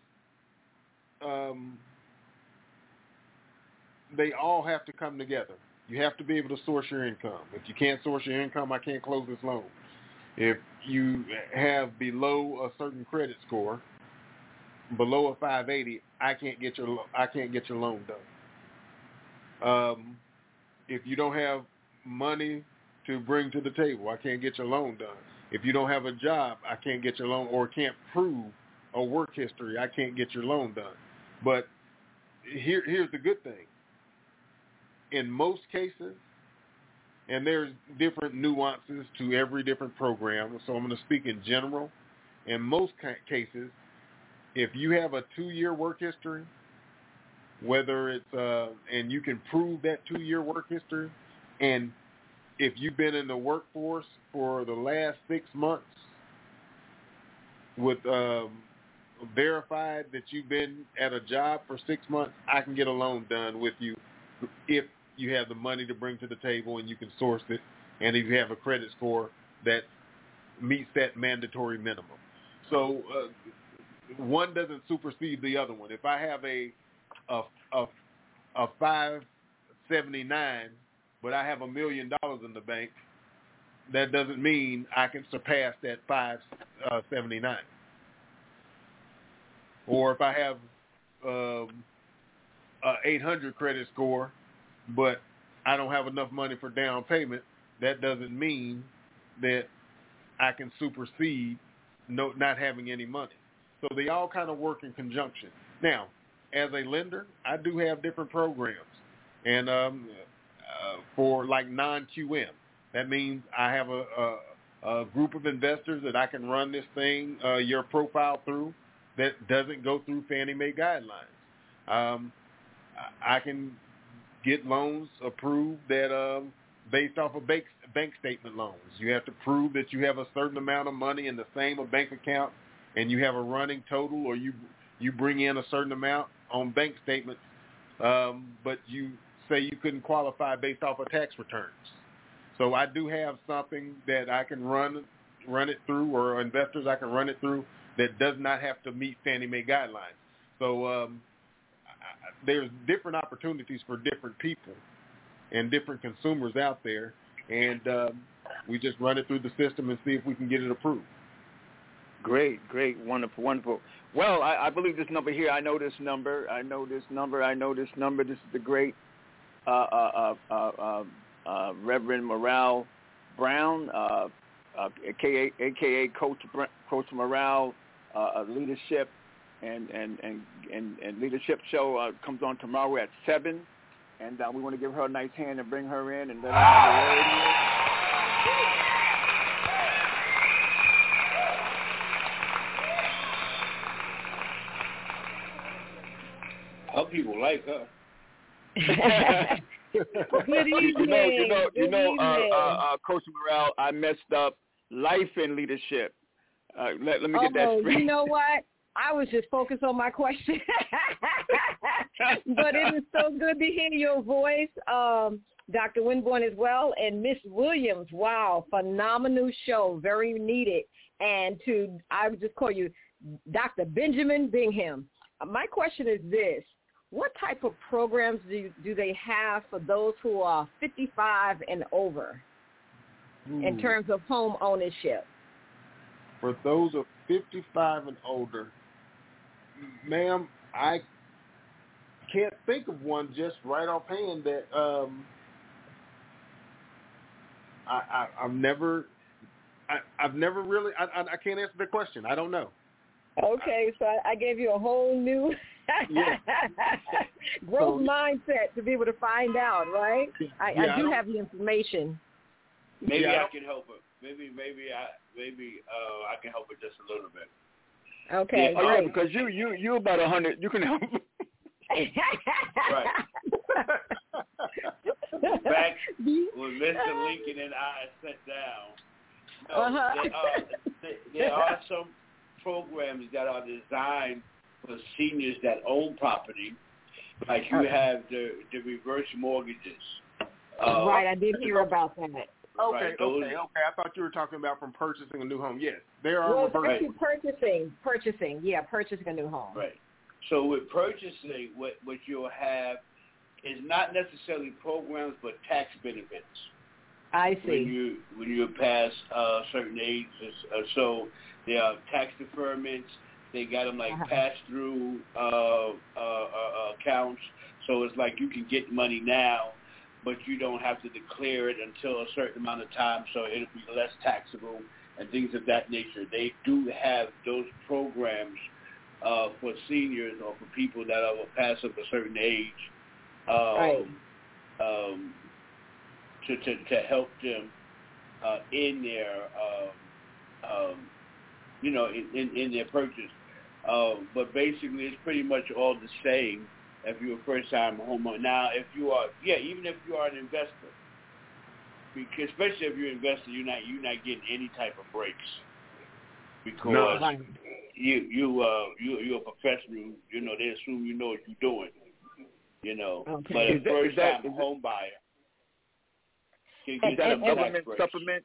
Speaker 6: they all have to come together. You have to be able to source your income. If you can't source your income, I can't close this loan. If you have below a certain credit score, below a 580, I can't get your loan done. If you don't have money to bring to the table, I can't get your loan done. If you don't have a job, I can't get your loan, or can't prove a work history, I can't get your loan done. But here's the good thing. In most cases, and there's different nuances to every different program, so I'm going to speak in general. In most cases, if you have a 2-year work history, whether it's and you can prove that 2-year work history, and if you've been in the workforce for the last 6 months with verified that you've been at a job for 6 months, I can get a loan done with you if you have the money to bring to the table and you can source it, and if you have a credit score that meets that mandatory minimum. So one doesn't supersede the other one. If I have a 579, but I have $1 million in the bank, that doesn't mean I can surpass that 579. Or if I have a 800 credit score, but I don't have enough money for down payment, that doesn't mean that I can supersede not having any money. So they all kind of work in conjunction. Now, as a lender, I do have different programs. And for like non-QM, that means I have a group of investors that I can run this thing, your profile through, that doesn't go through Fannie Mae guidelines. I can get loans approved that based off of bank statement loans. You have to prove that you have a certain amount of money in the same bank account, and you have a running total, or you bring in a certain amount on bank statements, but you say you couldn't qualify based off of tax returns. So I do have something that I can run it through, or investors I can run it through, that does not have to meet Fannie Mae guidelines. So there's different opportunities for different people and different consumers out there, and we just run it through the system and see if we can get it approved.
Speaker 4: Great, wonderful. Well, I believe this number here. I know this number. This is the great Reverend Morale Brown, aka Coach Morale, Leadership and Leadership Show comes on tomorrow at 7, and we want to give her a nice hand and bring her in and let her have a word here.
Speaker 9: Some people like her.
Speaker 5: Good evening.
Speaker 4: You know, Coach Morale, I messed up life and leadership. Let me get that straight.
Speaker 5: You know what? I was just focused on my question. But it is so good to hear your voice, Dr. Winborn as well, and Miss Williams. Wow, phenomenal show, very needed. And I would just call you Dr. Benjamin Bingham. My question is this. What type of programs do they have for those who are 55 and over in terms of home ownership?
Speaker 6: For those of 55 and older, ma'am, I can't think of one just right offhand that I've never really, I can't answer the question. I don't know.
Speaker 5: Okay, so I gave you a whole new growth mindset to be able to find out, right? I do have the information.
Speaker 9: Maybe I can help her. Maybe I can help her just a little bit.
Speaker 5: Okay,
Speaker 4: great. Because you about 100. You can help.
Speaker 9: Right. Back when Mr. Lincoln and I sat down, There are some programs that are designed for seniors that own property, like you have the reverse mortgages.
Speaker 5: Right, I did hear about that.
Speaker 6: Okay. I thought you were talking about from purchasing a new home. Yes, there are reverse.
Speaker 5: Purchasing a new home.
Speaker 9: Right. So with purchasing, what you'll have is not necessarily programs, but tax benefits.
Speaker 5: I see.
Speaker 9: When you pass certain ages, so there are tax deferments. They got them like pass-through accounts. So it's like you can get money now, but you don't have to declare it until a certain amount of time, so it'll be less taxable and things of that nature. They do have those programs for seniors or for people that are past of a certain age to help them in their in their purchase. But basically, it's pretty much all the same if you're a first-time homeowner. Now, if you are, even if you are an investor, because especially if you're an investor, you're not getting any type of breaks because you're a professional. They assume you know what you're doing.
Speaker 4: Okay.
Speaker 9: But a first-time home buyer.
Speaker 4: Is that a government supplement?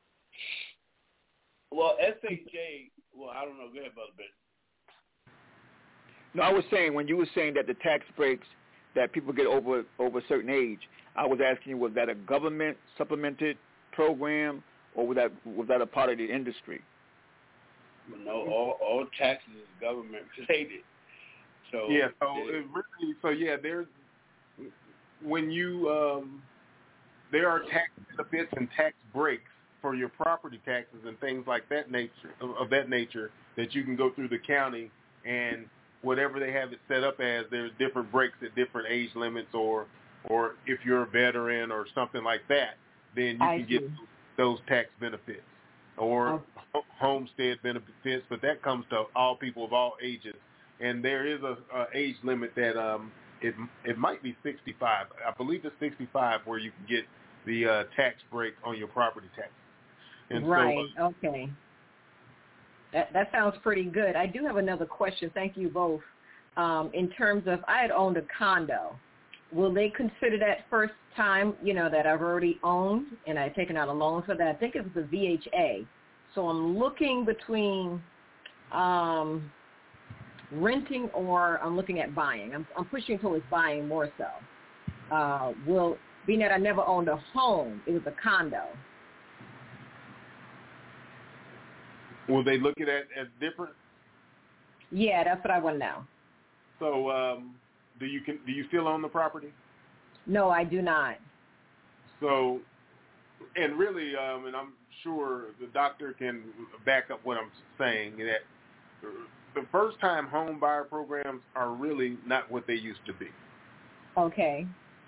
Speaker 9: Well, FHA. Well, I don't know. Go ahead, Brother Ben.
Speaker 4: No, I was saying when you were saying that the tax breaks that people get over a certain age, I was asking you, was that a government supplemented program or was that a part of the industry?
Speaker 9: No, all taxes is government related. So there's when you there are tax benefits and tax breaks for your property taxes and things like that nature that you can go through the county and whatever they have it set up as, there's different breaks at different age limits or if you're a veteran or something like that, then you can get those tax benefits or homestead benefits, but that comes to all people of all ages. And there is a age limit that it might be 65. I believe it's 65 where you can get the tax break on your property taxes. And
Speaker 5: okay. That sounds pretty good. I do have another question. Thank you both. In terms of, I had owned a condo. Will they consider that first time, that I've already owned and I've taken out a loan for that? I think it was the VHA. So I'm looking between renting or I'm looking at buying. I'm pushing towards buying more so. Being that I never owned a home, it was a condo.
Speaker 6: Will they look at it as different?
Speaker 5: Yeah, that's what I want to know.
Speaker 6: So, do you still own the property?
Speaker 5: No, I do not.
Speaker 6: So, and really, and I'm sure the doctor can back up what I'm saying, that the first-time home buyer programs are really not what they used to be.
Speaker 5: Okay.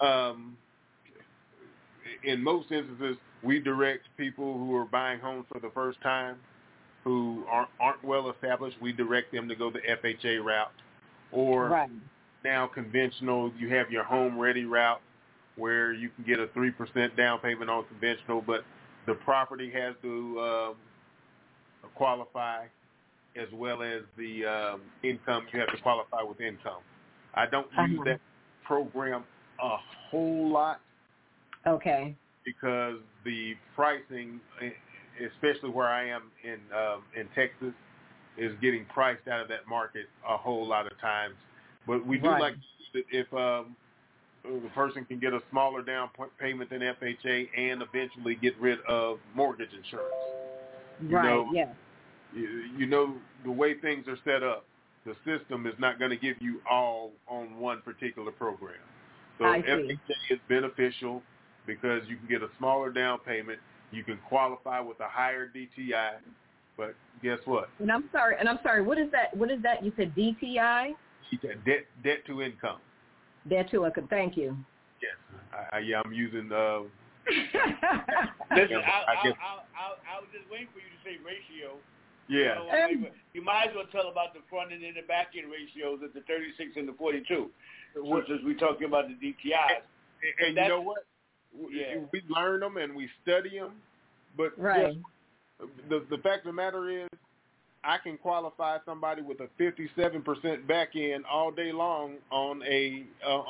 Speaker 6: In most instances, we direct people who are buying homes for the first time who aren't well established. We direct them to go the FHA route, or now conventional. You have your home ready route where you can get a 3% down payment on conventional, but the property has to qualify, as well as the income. You have to qualify with income. I don't use that program a whole lot.
Speaker 5: Okay.
Speaker 6: Because the pricing, especially where I am in Texas, is getting priced out of that market a whole lot of times. But we do like if the person can get a smaller down payment than FHA and eventually get rid of mortgage insurance. You know the way things are set up, the system is not going to give you all on one particular program. So FHA is beneficial because you can get a smaller down payment. You can qualify with a higher DTI, but guess what?
Speaker 5: And I'm sorry. What is that? You said DTI?
Speaker 6: Debt to income.
Speaker 5: Debt to income. Thank you.
Speaker 6: Yes. I'm using.
Speaker 9: Listen, I was just waiting for you to say ratio.
Speaker 6: Yeah.
Speaker 9: You might as well tell about the front end and the back end ratios at the 36 and the 42. Since we're talking about the DTIs.
Speaker 6: And you know what? We learn them and we study them, but the fact of the matter is, I can qualify somebody with a 57% back end all day long on a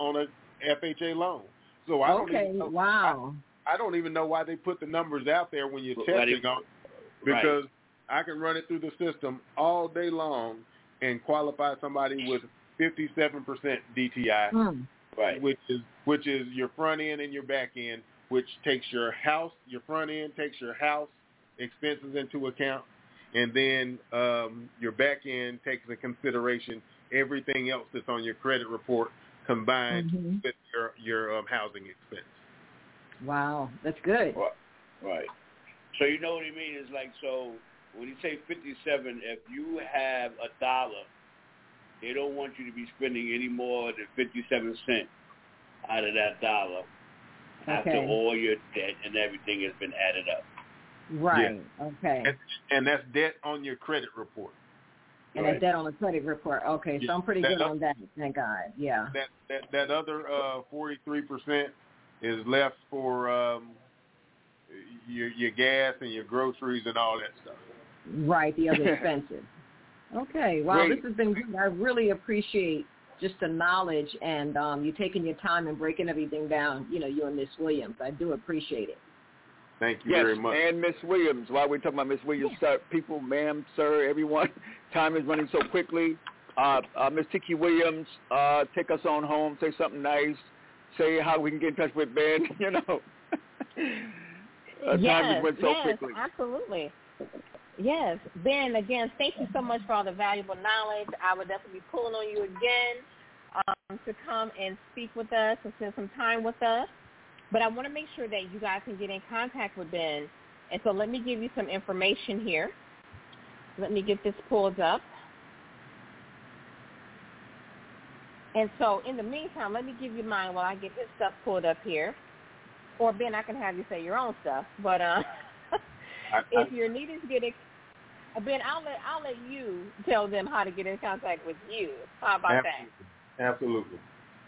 Speaker 6: FHA loan. So I don't even know, I don't even know why they put the numbers out there when you're testing on, because I can run it through the system all day long and qualify somebody with 57% DTI, which is your front end and your back end, which takes your front end takes your house expenses into account, and then your back end takes into consideration everything else that's on your credit report combined with your housing expense.
Speaker 5: Wow, that's good.
Speaker 9: Right. So you know what he means? It's like, so when you say 57, if you have $1, they don't want you to be spending any more than 57 cents out of that dollar after all your debt and everything has been added up.
Speaker 5: Right.
Speaker 6: Yeah.
Speaker 5: Okay.
Speaker 6: And that's debt on your credit report.
Speaker 5: And that's debt on the credit report. Okay, so I'm pretty good on that. Thank God. Yeah.
Speaker 6: That other 43% is left for your gas and your groceries and all that stuff.
Speaker 5: Right, the other expenses. Okay. Wow, this has been good. I really appreciate just the knowledge and you taking your time and breaking everything down. You know, you and Miss Williams. I do appreciate it.
Speaker 6: Thank you very much.
Speaker 4: And Miss Williams, while we're talking about Miss Williams, sir, people, ma'am, sir, everyone, time is running so quickly. Miss Tiki Williams, take us on home, say something nice, say how we can get in touch with Ben, you know. Time has went so quickly.
Speaker 7: Absolutely. Yes, Ben, again, thank you so much for all the valuable knowledge. I would definitely be pulling on you again to come and speak with us and spend some time with us. But I want to make sure that you guys can get in contact with Ben. And so let me give you some information here. Let me get this pulled up. And so in the meantime, let me give you mine while I get his stuff pulled up here. Or, Ben, I can have you say your own stuff. But if you're needing to get in, Ben, I'll let you tell them how to get in contact with you. How about that?
Speaker 6: Absolutely.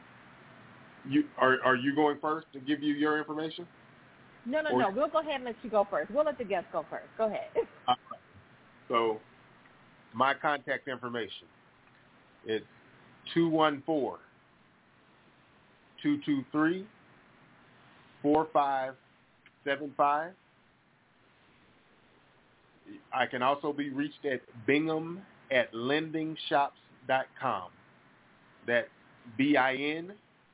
Speaker 6: Are you going first to give you your information?
Speaker 7: No. We'll go ahead and let you go first. We'll let the guests go first. Go ahead.
Speaker 6: So my contact information is 214-223-4575. I can also be reached at Bingham@lendingshops.com. That's BINGHAM,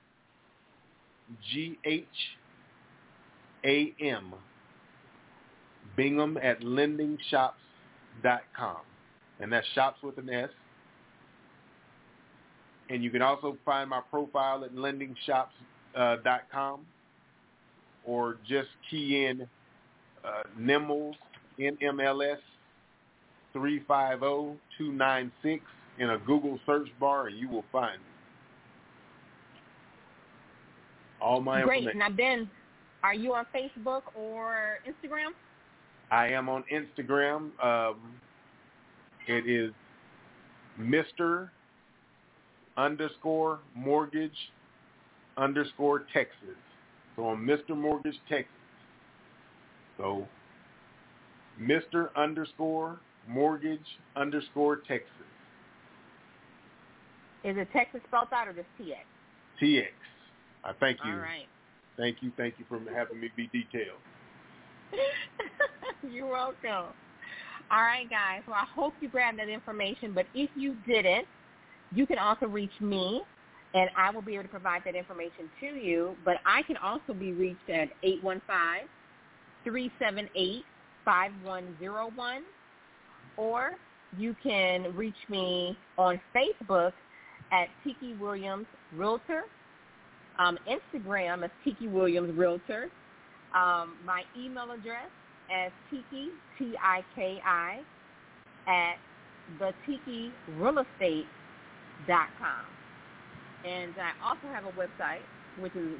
Speaker 6: Bingham@lendingshops.com. And that's shops with an S. And you can also find my profile at lendingshops.com or just key in NMLS, NMLS 350296 in a Google search bar, and you will find me. All my information.
Speaker 7: Great. Now, Ben, are you on Facebook or Instagram?
Speaker 6: I am on Instagram. It is Mr_mortgage_Texas. So I'm Mr. Mortgage Texas. So Mr_mortgage_Texas.
Speaker 7: Is it Texas spelled out or just TX?
Speaker 6: TX. I thank you.
Speaker 7: All right.
Speaker 6: Thank you for having me be detailed.
Speaker 7: You're welcome. All right, guys. Well, I hope you grabbed that information, but if you didn't, you can also reach me, and I will be able to provide that information to you, but I can also be reached at 815-378-5101, or you can reach me on Facebook at Tiki Williams Realtor. Instagram is Tiki Williams Realtor. My email address is Tiki, T-I-K-I, at thetikirealestate.com. And I also have a website, which is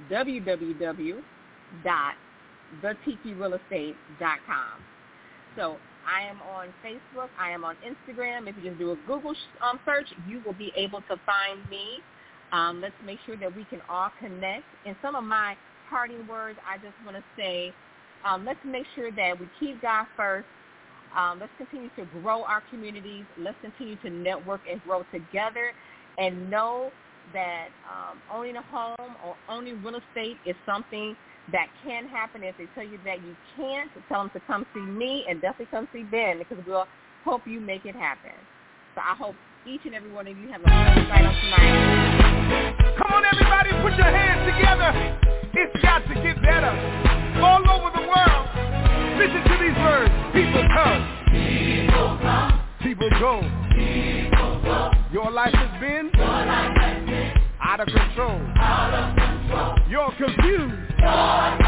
Speaker 7: www.thetikirealestate.com. So I am on Facebook. I am on Instagram. If you just do a Google search, you will be able to find me. Let's make sure that we can all connect. In some of my parting words, I just want to say, let's make sure that we keep God first. Let's continue to grow our communities. Let's continue to network and grow together, and know that owning a home or owning real estate is something that can happen. If they tell you that you can't, tell them to come see me and definitely come see Ben, because we'll help you make it happen. So I hope each and every one of you have a wonderful night on tonight.
Speaker 10: Come on, everybody, put your hands together. It's got to get better. All over the world, listen to these words. People come. People come. People go. People go. Your life has been out of control. You're confused.